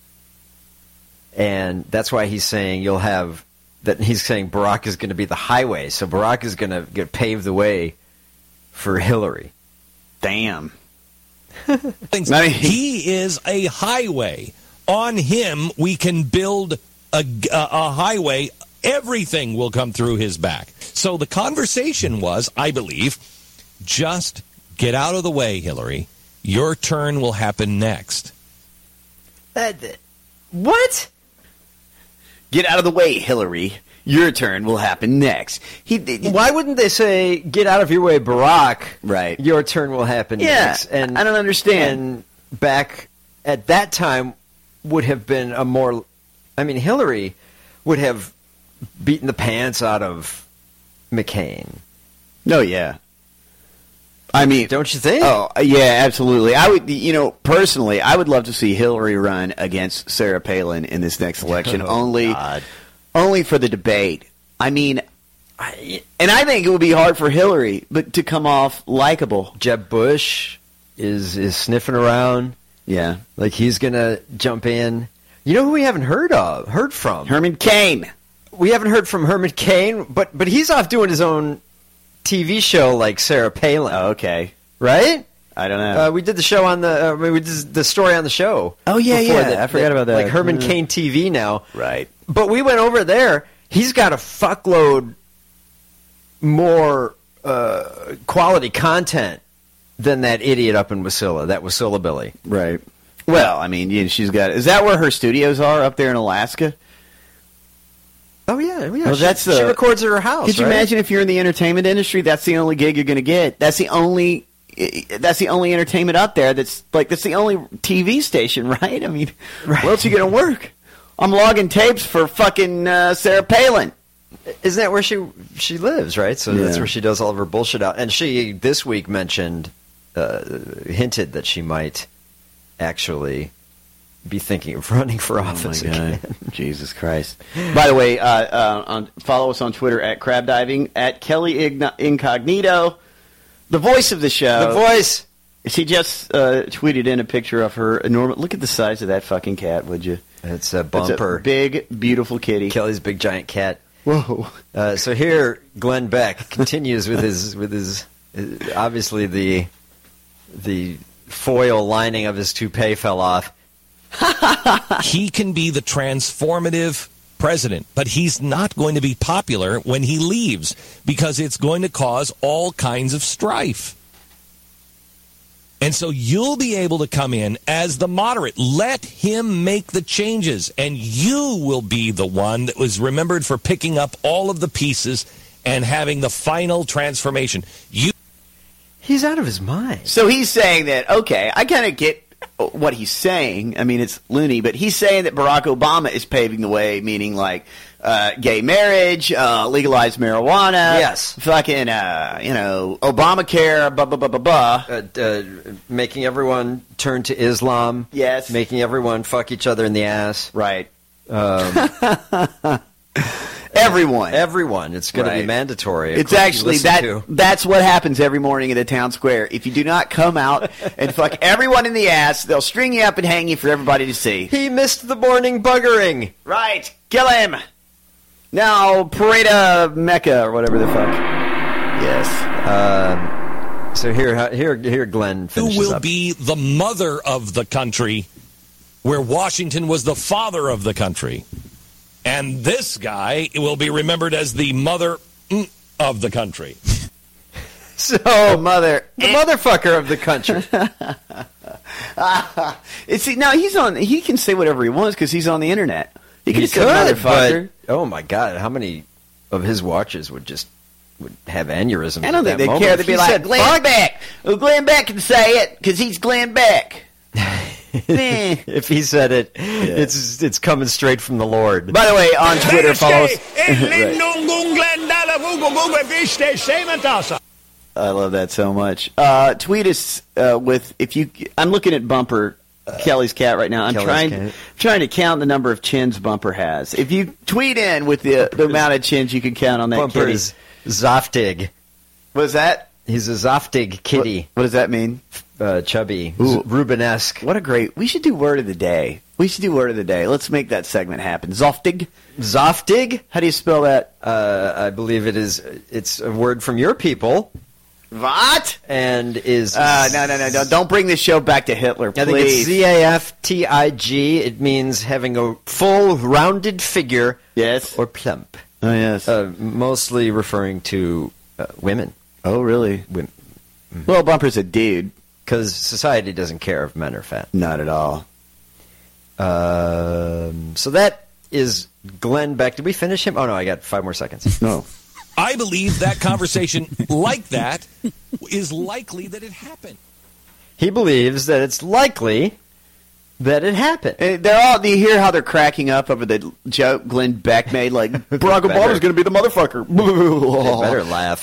And that's why he's saying he's saying Barack is going to be the highway. So Barack is going to pave the way for Hillary. Damn. He is a highway. On him, we can build a highway. Everything will come through his back. So the conversation was, I believe, just get out of the way, Hillary. Your turn will happen next. What? Get out of the way, Hillary. Your turn will happen next. Why wouldn't they say, get out of your way, Barack? Right. Your turn will happen next. And I don't understand. And back at that time would have been Hillary would have beaten the pants out of McCain. No, yeah. I mean, don't you think? Oh, yeah, absolutely. I would, personally, I would love to see Hillary run against Sarah Palin in this next election. Only for the debate. I mean, and I think it would be hard for Hillary, but to come off likable. Jeb Bush is sniffing around. Yeah, like he's gonna jump in. You know who we haven't heard from? Herman Cain. We haven't heard from Herman Cain, but he's off doing his own TV show like Sarah Palin. Oh, okay. Right? I don't know. We did the show on we did the story on the show. Oh, yeah, I forgot about that. Like Herman Cain TV now. Right. But we went over there. He's got a fuckload more quality content than that idiot up in Wasilla, that Wasilla Billy. Right. Well, I mean, she's got... Is that where her studios are, up there in Alaska? Oh, yeah. Well, she records at her house, Could you imagine if you're in the entertainment industry, that's the only gig you're going to get? That's the only entertainment up there. That's the only TV station, right? I mean, where else are you going to work? I'm logging tapes for fucking Sarah Palin. Isn't that where she lives, right? So that's where she does all of her bullshit out. And she, this week, hinted that she might actually be thinking of running for office again. Jesus Christ. By the way, follow us on Twitter at Crab Diving, at Kelly Incognito, the voice of the show. The voice. She just tweeted in a picture of her enormous... Look at the size of that fucking cat, would you? It's a bumper. It's a big, beautiful kitty. Kelly's big, giant cat. Whoa. So here, Glenn Beck continues with his obviously the foil lining of his toupee fell off. He can be the transformative president, but he's not going to be popular when he leaves because it's going to cause all kinds of strife. And so you'll be able to come in as the moderate. Let him make the changes, and you will be the one that was remembered for picking up all of the pieces and having the final transformation. He's out of his mind. So he's saying that, okay, I kind of get what he's saying. I mean, it's loony, but he's saying that Barack Obama is paving the way, meaning like gay marriage, legalized marijuana. Yes. Fucking, Obamacare, blah, blah, blah, blah, blah. Making everyone turn to Islam. Yes. Making everyone fuck each other in the ass. Right. Everyone. It's going to be mandatory. It's actually that's what happens every morning in the town square. If you do not come out and fuck everyone in the ass, they'll string you up and hang you for everybody to see. He missed the morning buggering. Right. Kill him. Now, Parade Mecca or whatever the fuck. Yes. So here Glenn finishes You will up. be the mother of the country, where Washington was the father of the country. And this guy will be remembered as the mother of the country. So, the motherfucker of the country. See, now he can say whatever he wants because he's on the internet. He can say But, motherfucker. oh my God, how many of his watchers would have aneurysms? I don't think at that they moment? care. If They'd be he like, said, Glenn "Fuck," Beck. Well, Glenn Beck can say it because he's Glenn Beck. If he said it, it's coming straight from the Lord. By the way, on Twitter, follow us. I love that so much. Tweet us with I'm looking at Bumper, Kelly's cat right now. I'm trying to count the number of chins Bumper has. If you tweet in with the amount of chins you can count on that Bumper kitty. is Zoftig. What is that? He's a Zoftig kitty. What does that mean? Chubby. Rubenesque. What a great... We should do Word of the Day. Let's make that segment happen. Zoftig? Zoftig? How do you spell that? I believe it's a word from your people. What? And is... No. Don't bring this show back to Hitler, please. I think it's Z-A-F-T-I-G. It means having a full, rounded figure. Yes. Or plump. Oh, yes. Mostly referring to women. Oh, really? Women. Well, Bumper's a dude. Because society doesn't care if men are fat. Not at all. So that is Glenn Beck. Did we finish him? Oh, no, I got 5 more seconds. No. I believe that conversation like that is likely that it happened. He believes that it's likely that it happened. Do you hear how they're cracking up over the joke Glenn Beck made? Like, Barack Obama's going to be the motherfucker. They better laugh.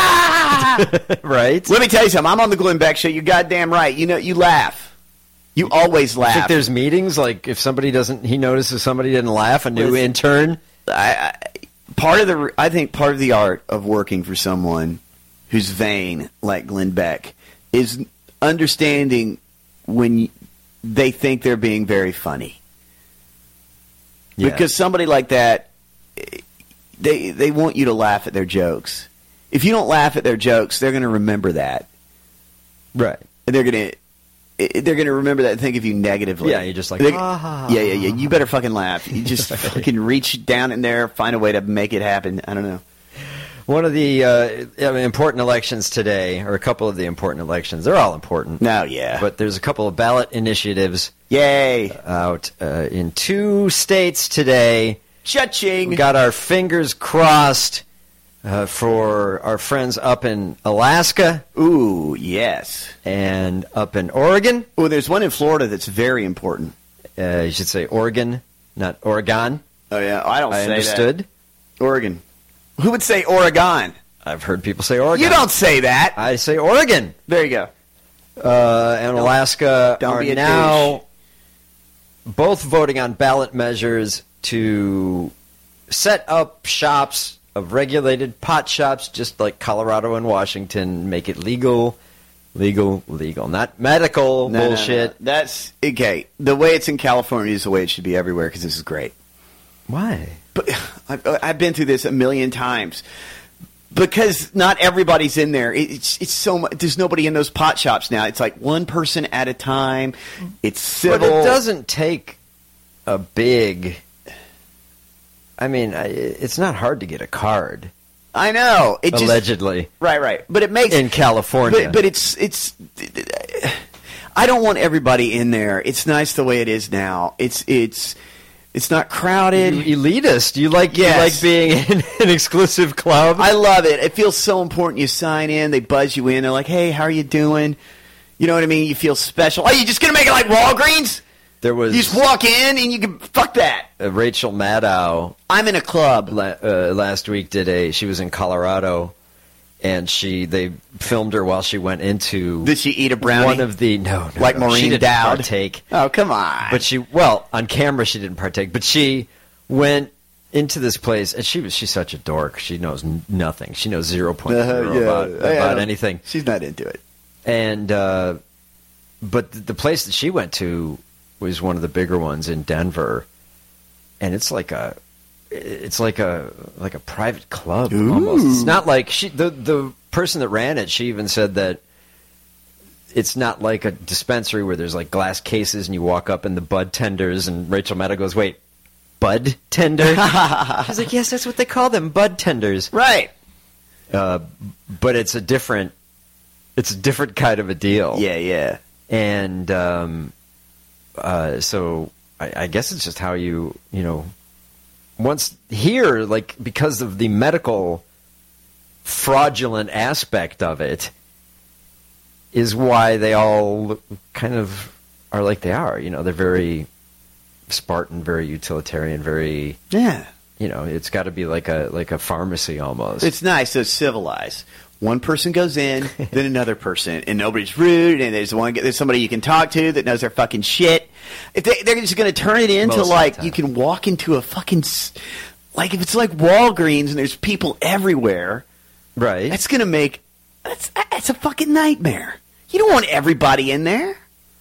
Right? Let me tell you something. I'm on the Glenn Beck show. You're goddamn right. You laugh. You always laugh. I think there's meetings, like if he notices somebody didn't laugh, a new intern. I think part of the art of working for someone who's vain like Glenn Beck is understanding when they think they're being very funny. Yeah. Because somebody like that, they want you to laugh at their jokes. If you don't laugh at their jokes, they're going to remember that. Right. And they're going to remember that and think of you negatively. Yeah, you're just like, yeah. You better fucking laugh. You just fucking reach down in there, find a way to make it happen. I don't know. One of the important elections today, or a couple of the important elections, they're all important. No, yeah. But there's a couple of ballot initiatives. Yay. Out in 2 states today. Cha-ching. We got our fingers crossed for our friends up in Alaska. Ooh, yes. And up in Oregon. Oh, there's one in Florida that's very important. You should say Oregon, not Oregon. Oh, yeah. I understood. That. Oregon. Who would say Oregon? I've heard people say Oregon. You don't say that. I say Oregon. There you go. And Alaska are now both voting on ballot measures to set up shops of regulated pot shops, just like Colorado and Washington, make it legal, not medical bullshit. No. That's okay. The way it's in California is the way it should be everywhere because this is great. Why? But I've been through this a million times. Because not everybody's in there. It's so much. There's nobody in those pot shops now. It's like one person at a time. It's civil. But it doesn't take a big. I mean, it's not hard to get a card. I know. Allegedly. Right. But it makes in California. But it's I don't want everybody in there. It's nice the way it is now. It's not crowded. Elitist. You like being in an exclusive club? I love it. It feels so important. You sign in, they buzz you in. They're like, hey, how are you doing? You know what I mean? You feel special. Oh, you just going to make it like Walgreens? You just walk in and you can, fuck that. Rachel Maddow. I'm in a club. Last week she was in Colorado, and they filmed her while she went into. Did she eat a brownie? One of the no, like Maureen she didn't Dowd. Partake. Oh, come on. But on camera she didn't partake. But she went into this place, and she's such a dork. She knows nothing. She knows 0.0 about anything. She's not into it. And but the place that she went to was one of the bigger ones in Denver, and it's like a private club. Ooh. Almost. It's not like the person that ran it. She even said that it's not like a dispensary where there's like glass cases and you walk up and the bud tenders. And Rachel Maddow goes, "Wait, bud tender?" She's like, "Yes, that's what they call them, bud tenders." Right. But it's a different kind of a deal. Yeah. And so I guess it's just how you once here, like, because of the medical fraudulent aspect of it, is why they all kind of are like they are. They're very Spartan, very utilitarian, very it's got to be like a pharmacy almost. It's nice. So civilized. One person goes in, then another person, and nobody's rude, and there's somebody you can talk to that knows their fucking shit. If they're just going to turn it into like you can walk into a fucking like if it's like Walgreens and there's people everywhere, right? That's going to make that's a fucking nightmare. You don't want everybody in there.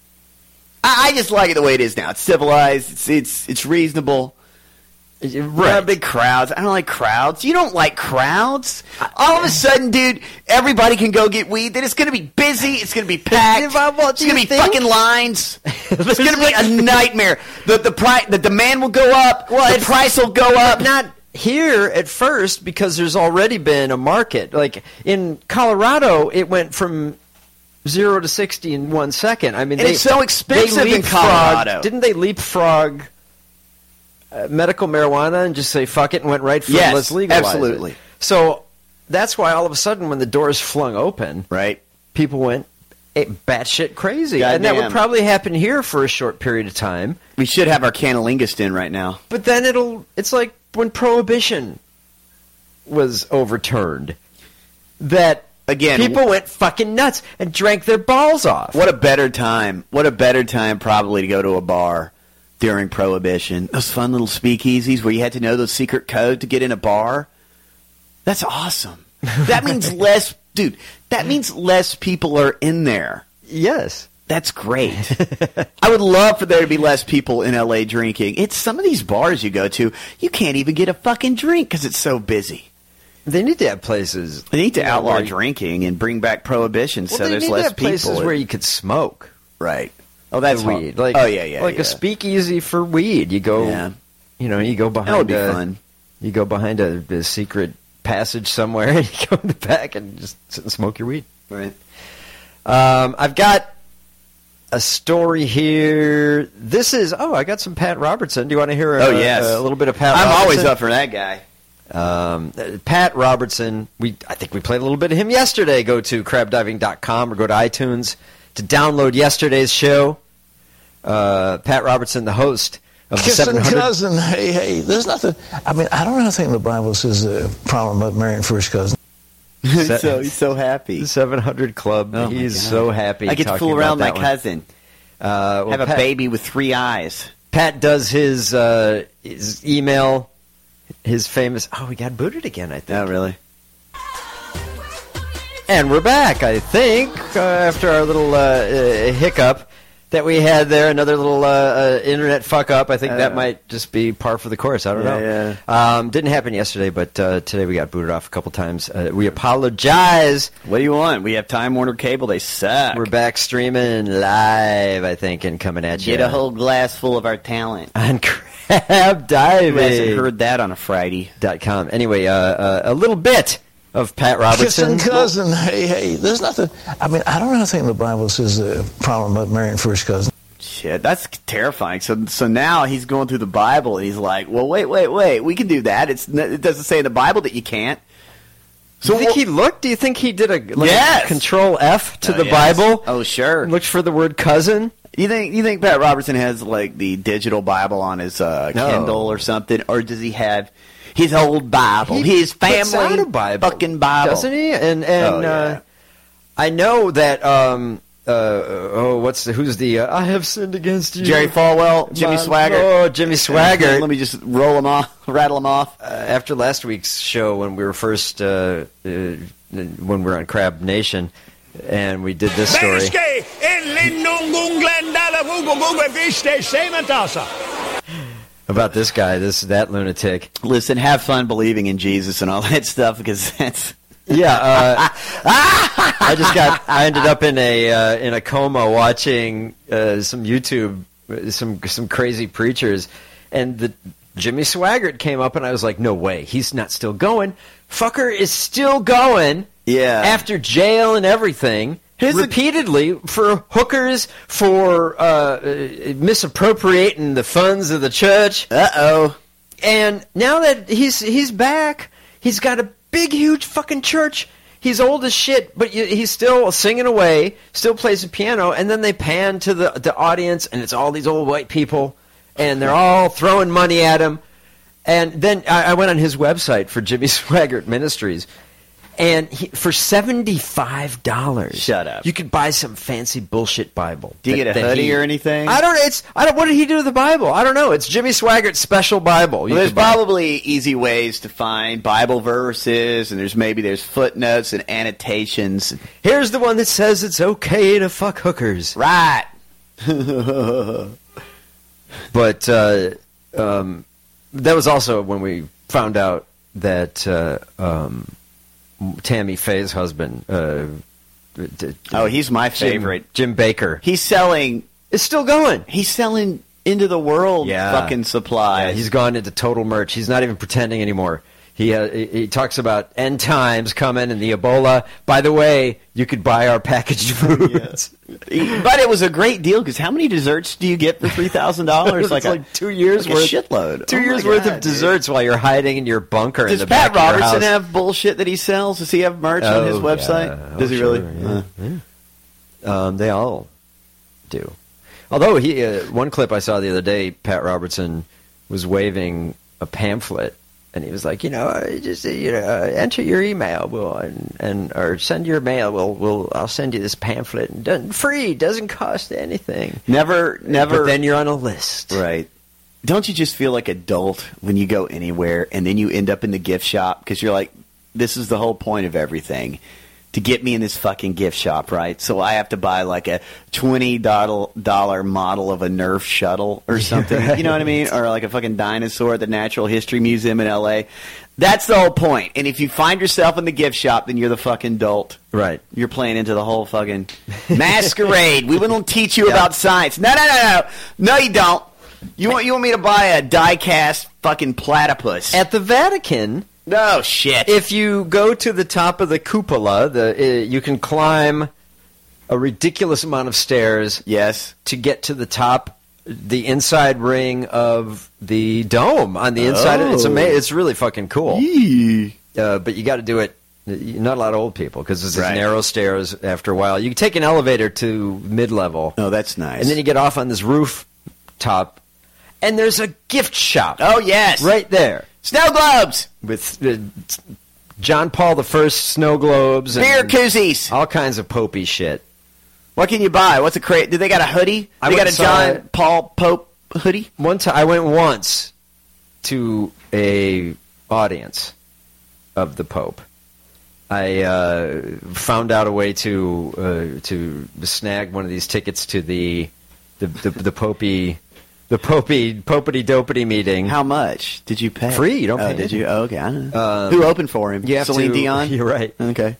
I just like it the way it is now. It's civilized. It's reasonable. Right. Big crowds. I don't like crowds. You don't like crowds? All of a sudden, dude, everybody can go get weed. Then it's going to be busy. It's going to be packed. It's going to be fucking lines. It's going to be a nightmare. The demand will go up. The price will go up. Not here at first because there's already been a market. Like in Colorado, it went from 0 to 60 in 1 second. I mean, it's so expensive in Colorado. Didn't they leapfrog medical marijuana and just say fuck it and went right for let's legalize absolutely. It. So that's why all of a sudden when the doors flung open, right, people went batshit crazy. God and damn. that would probably happen here for a short period of time. We should have our Canalingus in right now. But then it's like when Prohibition was overturned. That again, people went fucking nuts and drank their balls off. What a better time. What a better time probably to go to a bar during Prohibition. Those fun little speakeasies where you had to know the secret code to get in a bar. That's awesome. That means less, dude, that means less people are in there. Yes. That's great. I would love for there to be less people in L.A. drinking. It's some of these bars you go to, you can't even get a fucking drink because it's so busy. They need to have places. They need to outlaw drinking and bring back Prohibition so there's less people. Places where you could smoke. Right. Oh, that's weed. Like, a speakeasy for weed. You go, you go behind. That would be fun. You go behind a secret passage somewhere, and you go in the back and just sit and smoke your weed. Right. I've got a story here. This is I got some Pat Robertson. Do you want to hear? A little bit of Pat. I'm Robertson? always up for that guy. Pat Robertson. I think we played a little bit of him yesterday. Go to crabdiving.com or go to iTunes to download yesterday's show. Pat Robertson, the host of the 700. Cousin, hey, there's nothing. I mean, I don't know anything in the Bible says a problem about marrying first cousin. He's so happy. The 700 Club. Oh he's so happy. I get to fool around with my cousin. Have a baby with 3 eyes. Pat does his email, his famous. Oh, we got booted again, I think. Oh, really? And we're back, I think, after our little hiccup that we had there. Another little internet fuck up. I think that might just be par for the course. I don't know. Yeah. Didn't happen yesterday, but today we got booted off a couple times. We apologize. What do you want? We have Time Warner Cable. They suck. We're back streaming live, I think, and coming at you. Get a whole glass full of our talent. On Crab Diving. Who hasn't heard that on a Friday? .com. Anyway, a little bit of Pat Robertson. Kissing cousin, hey, there's nothing. I mean, I don't know anything the Bible says the problem about marrying first cousin. Shit, that's terrifying. So now he's going through the Bible and he's like, well, wait, we can do that. It doesn't say in the Bible that you can't. So do you think he looked? Do you think he did a Control F to the yes. Bible? Oh, sure. Looked for the word cousin? You think Pat Robertson has like the digital Bible on his Kindle or something, or does he have his old Bible, his family Bible, fucking Bible, doesn't he? And I know that who's the I have sinned against you, Jerry Falwell, Jimmy Swaggart. Oh, Jimmy Swaggart. Let me just rattle them off. After last week's show, when we were first when we were on Crab Nation. And we did this story about this guy, that lunatic. Listen, have fun believing in Jesus and all that stuff, because that's I ended up in a coma watching some YouTube, some crazy preachers, and Jimmy Swaggart came up, and I was like, no way, he's not still going. Fucker is still going. Yeah. After jail and everything, repeatedly for hookers, for misappropriating the funds of the church. Uh-oh. And now that he's back, he's got a big, huge fucking church. He's old as shit, but he's still singing away, still plays the piano, and then they pan to the audience, and it's all these old white people, and they're all throwing money at him. And then I went on his website for Jimmy Swaggart Ministries, and for $75, shut up, you could buy some fancy bullshit Bible. Do you get a hoodie or anything? I don't. What did he do to the Bible? I don't know. It's Jimmy Swaggart's special Bible. Well, there's probably easy ways to find Bible verses, and there's footnotes and annotations. Here's the one that says it's okay to fuck hookers. Right. But that was also when we found out that Tammy Faye's husband. He's my favorite. Jim Baker. He's selling. It's still going. He's selling into the world fucking supplies. Yeah, he's gone into total merch. He's not even pretending anymore. He talks about end times coming and the Ebola. By the way, you could buy our packaged foods. But it was a great deal, because how many desserts do you get for $3,000? like 2 years worth. A shitload. 2 years worth of desserts while you're hiding in your bunker in the back of your house. Does Pat Robertson have bullshit that he sells? Does he have merch on his website? Yeah. Does he really? Yeah. They all do. Although one clip I saw the other day, Pat Robertson was waving a pamphlet. And he was like, just enter your email, or send your mail. I'll send you this pamphlet, and free, doesn't cost anything. Never. But then you're on a list, right? Don't you just feel like an adult when you go anywhere, and then you end up in the gift shop, because you're like, this is the whole point of everything, to get me in this fucking gift shop, right? So I have to buy like a $20 model of a Nerf shuttle or something. Right. You know what I mean? Or like a fucking dinosaur at the Natural History Museum in L.A. That's the whole point. And if you find yourself in the gift shop, then you're the fucking dolt. Right. You're playing into the whole fucking masquerade. We won't teach you about science. No. No, you don't. You want me to buy a die-cast fucking platypus. At the Vatican... No shit. If you go to the top of the cupola, you can climb a ridiculous amount of stairs. Yes. To get to the top, the inside ring of the dome on the inside. It's amazing. It's really fucking cool. But you got to do it. Not a lot of old people, because there's these narrow stairs. After a while, you can take an elevator to mid-level. Oh, that's nice. And then you get off on this rooftop, and there's a gift shop. Oh yes, right there. Snow globes with John Paul I snow globes, and beer koozies, all kinds of popey shit. What can you buy? What's a crate? Did they got a hoodie? They got a John Paul Pope hoodie. One time, I went once to a audience of the Pope. I found out a way to snag one of these tickets to the popey. The Popity-Dopity meeting. How much did you pay? Free. You don't pay. Did you? Oh, okay. I don't know. Who opened for him? Celine Dion? You're right. Okay.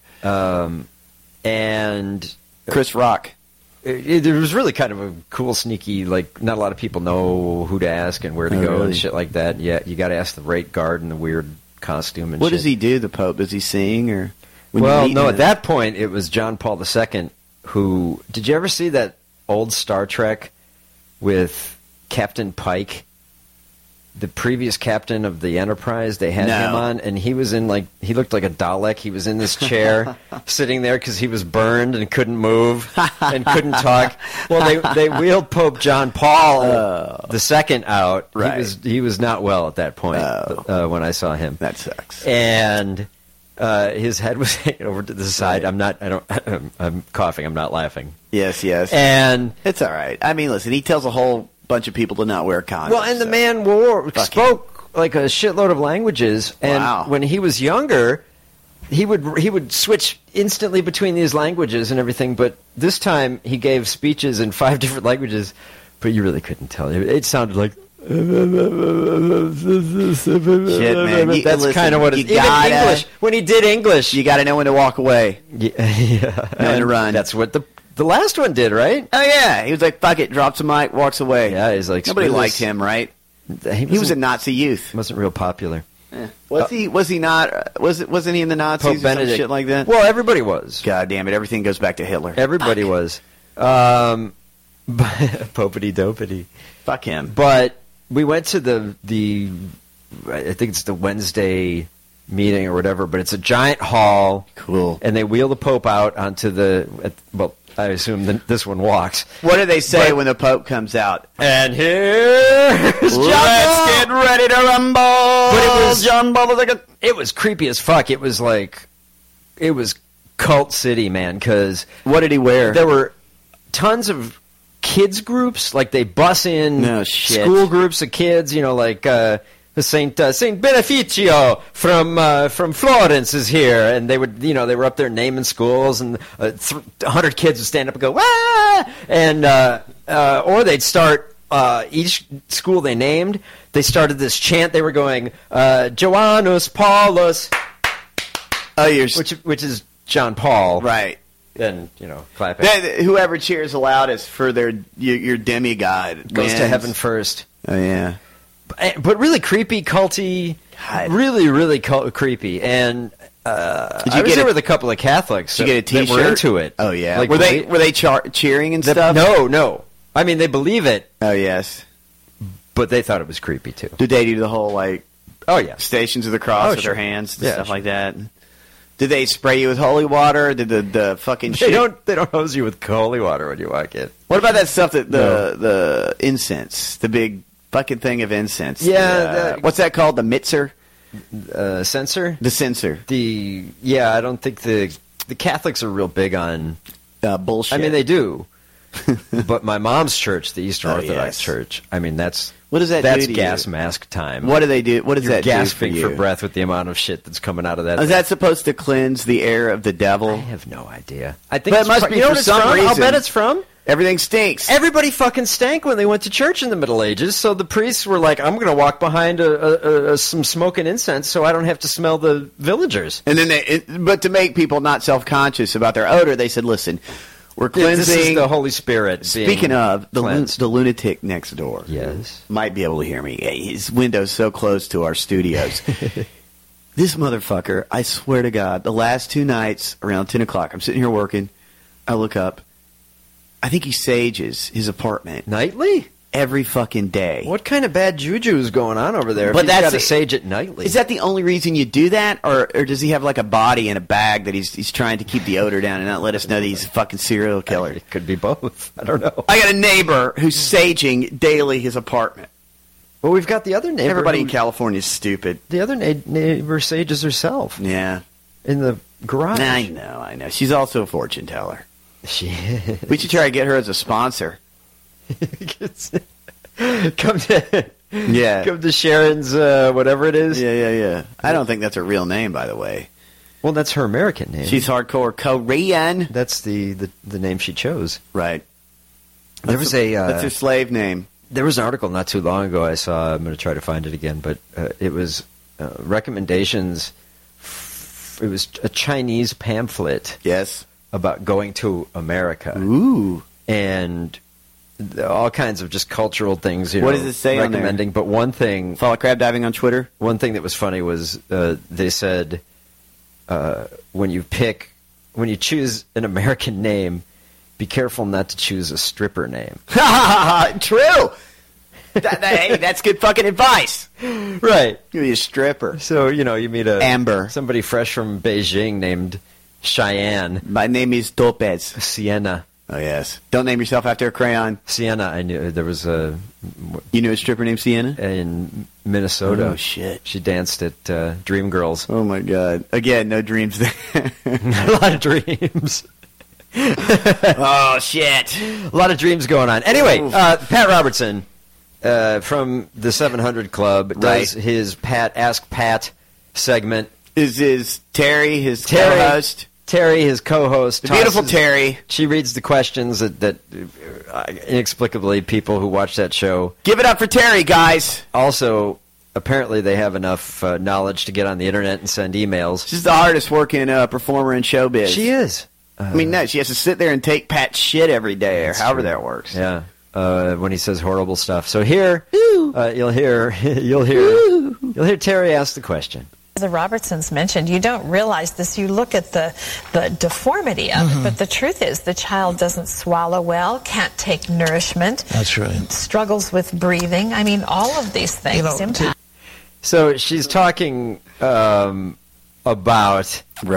And Chris Rock. It was really kind of a cool, sneaky, like, not a lot of people know who to ask and where to go and shit like that. Yeah, you got to ask the rate guard in the weird costume and What shit. does he do, the Pope? Does he sing? Or Well, no, at that point, it was John Paul II who... Did you ever see that old Star Trek with Captain Pike? The previous captain of the Enterprise, they had him on, and he was in, like, he looked like a Dalek. He was in this chair, sitting there because he was burned and couldn't move and couldn't talk. Well, they wheeled Pope John Paul II out. Right. He was not well at that point when I saw him. That sucks. And his head was hanging over to the side. I'm coughing. I'm not laughing. Yes. And it's all right. I mean, listen, he tells a whole bunch of people to not wear condoms. Well, and the man spoke like a shitload of languages, and when he was younger, he would switch instantly between these languages and everything. But this time, he gave speeches in 5 different languages, but you really couldn't tell. It sounded like. Shit, man. That's kind of what it's. Even English. When he did English, you got to know when to walk away. Yeah. Know when to run. That's what the last one did, right? Oh yeah, he was like, "Fuck it," drops the mic, walks away. Yeah, he's like, nobody liked him, right? He was a Nazi youth. Wasn't real popular. Was he? Was he not? Wasn't he in the Nazis Pope or some Benedict. shit like that? Well, everybody was. God damn it! Everything goes back to Hitler. Everybody was. Popity dopity. Fuck him. But we went to the I think it's the Wednesday meeting or whatever, but it's a giant hall. Cool. And they wheel the Pope out onto I assume this one walks. What do they say when the Pope comes out? And here's John Let's get ready to rumble. But it was John Paul II. It was creepy as fuck. It was cult city, man. Because what did he wear? There were tons of kids groups. Like they bus in school groups of kids. Like Saint Beneficio from Florence is here, and they were up there naming schools, and 100 kids would stand up and go "Wah!" and or they'd start each school they named. They started this chant. They were going Joannes Paulus, which is John Paul, right? And clapping. Whoever cheers the loudest for your demigod goes wins. to heaven first. Oh yeah. But really creepy, culty, really, really creepy. And I was there with a couple of Catholics did you get a that T-shirt? were into it. Oh yeah, like, were they cheering and stuff? No. I mean, they believe it. Oh yes, but they thought it was creepy too. Did they do the whole Oh yeah, Stations of the Cross with their hands and stuff like that? Did they spray you with holy water? Did the fucking They don't hose you with holy water when you walk in. What about that stuff that the incense, the big fucking thing of incense? Yeah, what's that called? The mitzer? Censer? The censer. I don't think the Catholics are real big on bullshit. I mean, they do. But my mom's church, the Eastern Orthodox Church, I mean, that's that's gas mask time. What do they do? What does You're that gasping do for you? for breath with the amount of shit that's coming out of that. Is that supposed to cleanse the air of the devil? I have no idea. I think it must be for some reason. I'll bet it's from. Everything stinks. Everybody fucking stank when they went to church in the Middle Ages, so the priests were like, I'm going to walk behind some smoking incense so I don't have to smell the villagers. And then but to make people not self-conscious about their odor, they said, listen, we're cleansing. This is the Holy Spirit. Speaking of, the cleansed. lunatic next door. Yes. Might be able to hear me. His window's so close to our studios. This motherfucker, I swear to God, the last 2 nights around 10 o'clock, I'm sitting here working, I look up, I think he sages his apartment. Nightly? Every fucking day. What kind of bad juju is going on over there? But if he's got to sage it nightly. Is that the only reason you do that, or does he have like a body in a bag that he's trying to keep the odor down and not let us know that he's a fucking serial killer? It could be both. I don't know. I got a neighbor who's saging daily his apartment. Well, we've got the other neighbor. Everybody in California is stupid. The other neighbor sages herself. Yeah. In the garage. I know. She's also a fortune teller. She is. We should try to get her as a sponsor. Come to Sharon's whatever it is. Yeah. I don't think that's her real name, by the way. Well, that's her American name. She's hardcore Korean. That's the name she chose. Right. That's her slave name. There was an article not too long ago I saw. I'm going to try to find it again, but it was recommendations. It was a Chinese pamphlet. Yes. About going to America. Ooh. And all kinds of just cultural things. What does it say on there? Recommending, but one thing. Follow crab diving on Twitter. One thing that was funny was they said when you choose an American name, be careful not to choose a stripper name. True. Hey, that's good fucking advice. Right. You're a stripper. So, you meet Amber. Somebody fresh from Beijing named Cheyenne. My name is Topez. Sienna. Oh, yes. Don't name yourself after a crayon. Sienna. I knew there was a... You knew a stripper named Sienna? In Minnesota. Oh, shit. She danced at Dreamgirls. Oh, my God. Again, no dreams there. Not a lot of dreams. Oh, shit. A lot of dreams going on. Anyway, Pat Robertson... from the 700 Club does his Ask Pat segment. Is Terry his co-host? Terry, his co-host. The beautiful Terry. She reads the questions that inexplicably people who watch that show. Give it up for Terry, guys. Also, apparently they have enough knowledge to get on the internet and send emails. She's the hardest working performer in showbiz. She is. No, she has to sit there and take Pat's shit every day, or however that works. Yeah. When he says horrible stuff. So here, you'll hear Terry ask the question. The Robertsons mentioned, you don't realize this. You look at the deformity of it, but the truth is the child doesn't swallow well, can't take nourishment. That's right. Struggles with breathing. I mean, all of these things impact. So she's talking about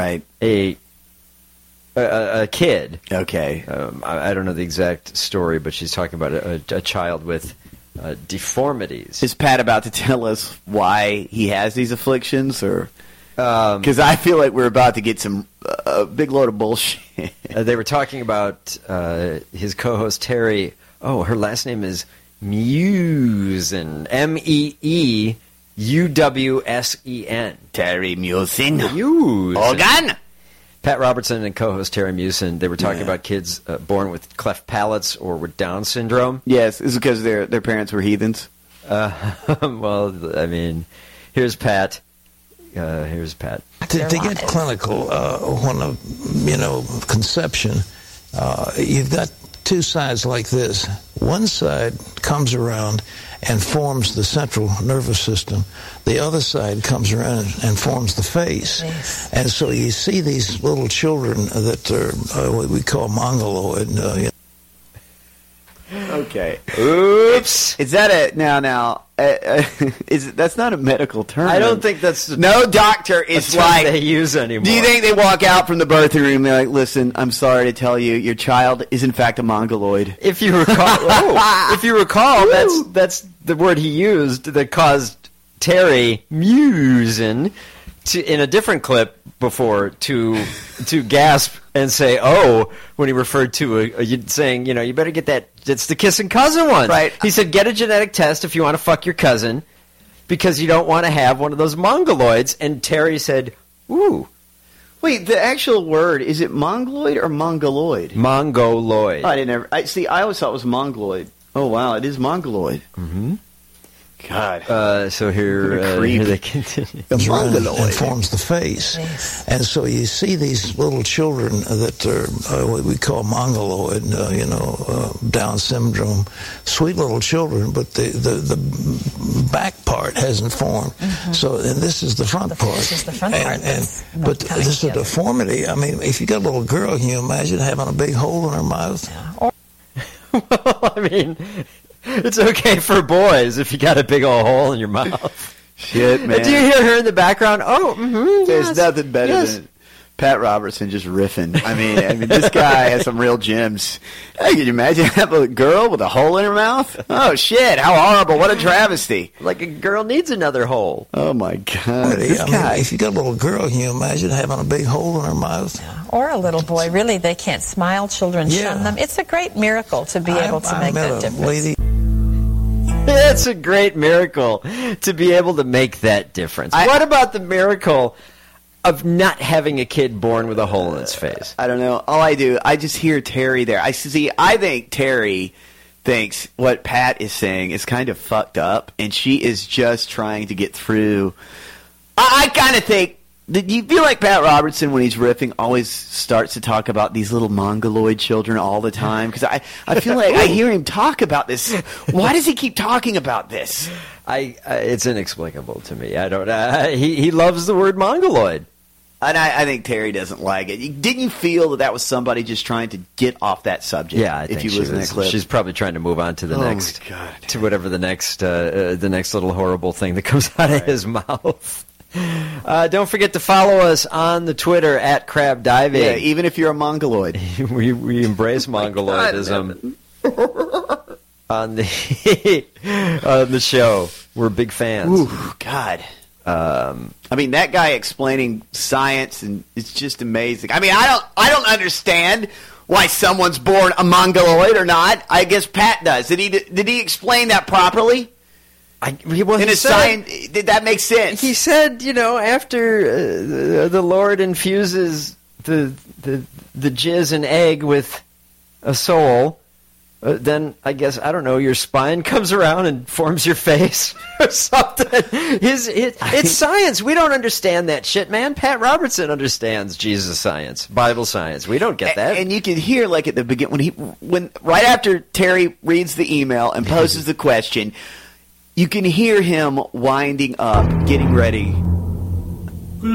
a kid. Okay. I don't know the exact story, but she's talking about a child with deformities. Is Pat about to tell us why he has these afflictions, or because I feel like we're about to get a big load of bullshit. They were talking about his co-host Terry. Oh, her last name is Mewsen. MEEUWSEN. Terry Mewsen. Organ. Pat Robertson and co-host Terry Mewsen, they were talking about kids born with cleft palates or with Down syndrome. Yes, is it because their parents were heathens? Well, I mean, here's Pat. To get clinical, when conception, you've got two sides like this. One side comes around and forms the central nervous system. The other side comes around and forms the face. Yes. And so you see these little children that are what we call mongoloid. Okay. Oops. Is that that's not a medical term? I don't think that's no doctor is like they use anymore. Do you think they walk out from the birthing room and they're like, listen, I'm sorry to tell you, your child is in fact a mongoloid? If you recall, that's the word he used that caused Terry Mewsen in a different clip before to gasp and say, "Oh," when he referred to saying, you better get that. It's the kissing cousin one, right? He said, "Get a genetic test if you want to fuck your cousin, because you don't want to have one of those mongoloids." And Terry said, "Ooh." Wait, the actual word, is it mongoloid or mongoloid? Mongoloid. I always thought it was mongoloid. Oh wow, it is mongoloid. Mm-hmm. God. So here they continue. And forms the face. Yes. And so you see these little children that are what we call mongoloid, Down syndrome, sweet little children, but the back part hasn't formed. Mm-hmm. So, and this is the front part. This is the front part. But this is a deformity. I mean, if you got a little girl, can you imagine having a big hole in her mouth? Well, I mean, it's okay for boys if you got a big old hole in your mouth. Shit, man. Do you hear her in the background? Oh, there's nothing better than Pat Robertson just riffing. I mean, this guy has some real gems. Hey, can you imagine having a girl with a hole in her mouth? Oh shit! How horrible! What a travesty! Like a girl needs another hole. Oh my god! This guy. If you got a little girl, can you imagine having a big hole in her mouth? Or a little boy. Really, they can't smile. Children shun them. It's a great miracle to be able to make that difference. It's a great miracle to be able to make that difference. What about the miracle of not having a kid born with a hole in its face? I don't know. All I just hear Terry there. I think Terry thinks what Pat is saying is kind of fucked up, and she is just trying to get through. I kind of think Did you feel like Pat Robertson, when he's riffing, always starts to talk about these little mongoloid children all the time? Because I feel like I hear him talk about this. Why does he keep talking about this? It's inexplicable to me. I don't. He loves the word mongoloid. And I think Terry doesn't like it. Didn't you feel that was somebody just trying to get off that subject? Yeah, I think if you listen to that clip? She's probably trying to move on to the next, to whatever the next little horrible thing that comes out of his mouth. Don't forget to follow us on the Twitter at Crab Diving. Yeah, even if you're a mongoloid. we embrace mongoloidism on the show. We're big fans. Ooh, God. I mean, that guy explaining science, and it's just amazing. I mean, I don't understand why someone's born a mongoloid or not. I guess Pat does. Did he explain that properly? In his science, did that make sense? He said, after the Lord infuses the jizz and egg with a soul, then I guess, I don't know, your spine comes around and forms your face or something. It's science. We don't understand that shit, man. Pat Robertson understands Jesus science, Bible science. We don't get that. And you can hear, like, at the beginning, when right after Terry reads the email and poses the question, you can hear him winding up, getting ready for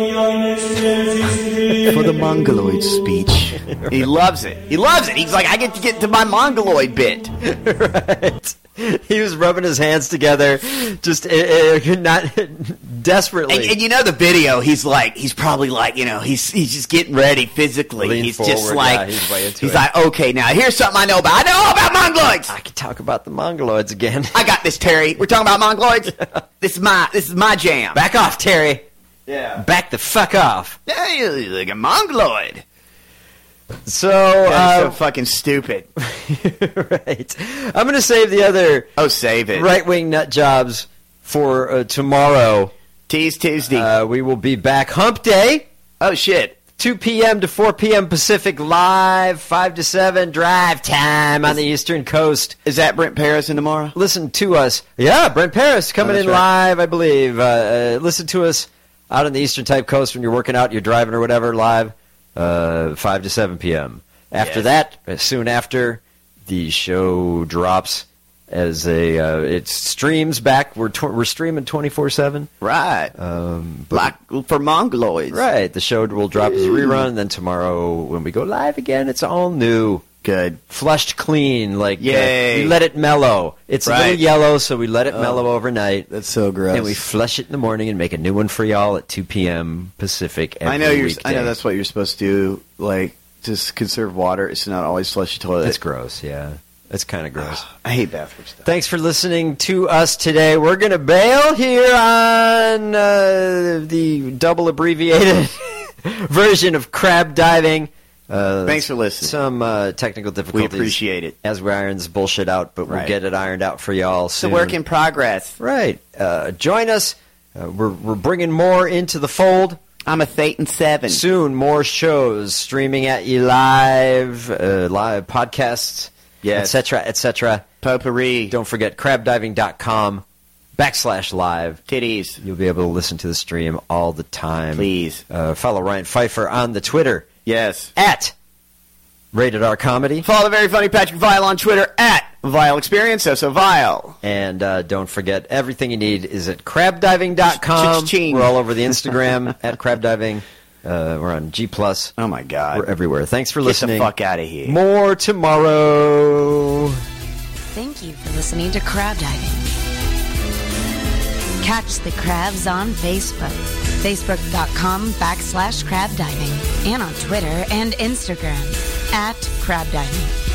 the mongoloid speech. He loves it. He loves it. He's like, I get to get to my mongoloid bit. Right. He was rubbing his hands together, just not desperately. And the video, he's probably like, he's just getting ready physically. Lean forward, just like, yeah, he's way into he's it. like, okay, now here's something I know about. I know all about mongoloids. I can talk about the mongoloids again. I got this, Terry. We're talking about mongoloids. This is my jam. Back off, Terry. Yeah. Back the fuck off. Yeah, you're like a mongoloid. So, so fucking stupid. Right. I'm going to save the other save it. right-wing nut jobs for tomorrow. Tease Tuesday. We will be back hump day. Oh, shit. 2 p.m. to 4 p.m. Pacific live, 5 to 7 drive time on the Eastern Coast. Is that Brent Paris in tomorrow? Listen to us. Yeah, Brent Paris coming in live, I believe. Listen to us out on the Eastern Type Coast when you're working out, you're driving or whatever, live, 5 to 7 p.m. After that, soon after, the show drops as it streams back. We're streaming 24/7. Right. Like for mongoloids. Right. The show will drop as a rerun, and then tomorrow when we go live again, it's all new. Good. Flushed clean. Like, yay. We let it mellow. It's a little yellow, so we let it mellow overnight. That's so gross. And we flush it in the morning and make a new one for y'all at 2 p.m. Pacific every weekday. I know that's what you're supposed to do, like, just conserve water. It's not always flush the toilet. It's gross, yeah. It's kind of gross. I hate bathroom stuff. Thanks for listening to us today. We're going to bail here on the double abbreviated version of crab diving. Thanks for listening. Some technical difficulties. We appreciate it. As we iron this bullshit out, but we'll get it ironed out for y'all soon. It's a work in progress. Right. Join us. We're bringing more into the fold. I'm a Thetan 7. Soon, more shows streaming at you live podcasts. Yes. etc. Potpourri. Don't forget crabdiving.com/live. Titties. You'll be able to listen to the stream all the time. Please. Follow Ryan Pfeiffer on the Twitter. Yes. At Rated R Comedy. Follow the very funny Patrick Vile on Twitter at Vile Experience. So Vile. And don't forget, everything you need is at crabdiving.com. We're all over the Instagram at crabdiving. We're on G+. Oh, my God. We're everywhere. Thanks for listening. Get the fuck out of here. More tomorrow. Thank you for listening to Crab Diving. Catch the crabs on Facebook. Facebook.com/crabdiving. And on Twitter and Instagram at crabdiving.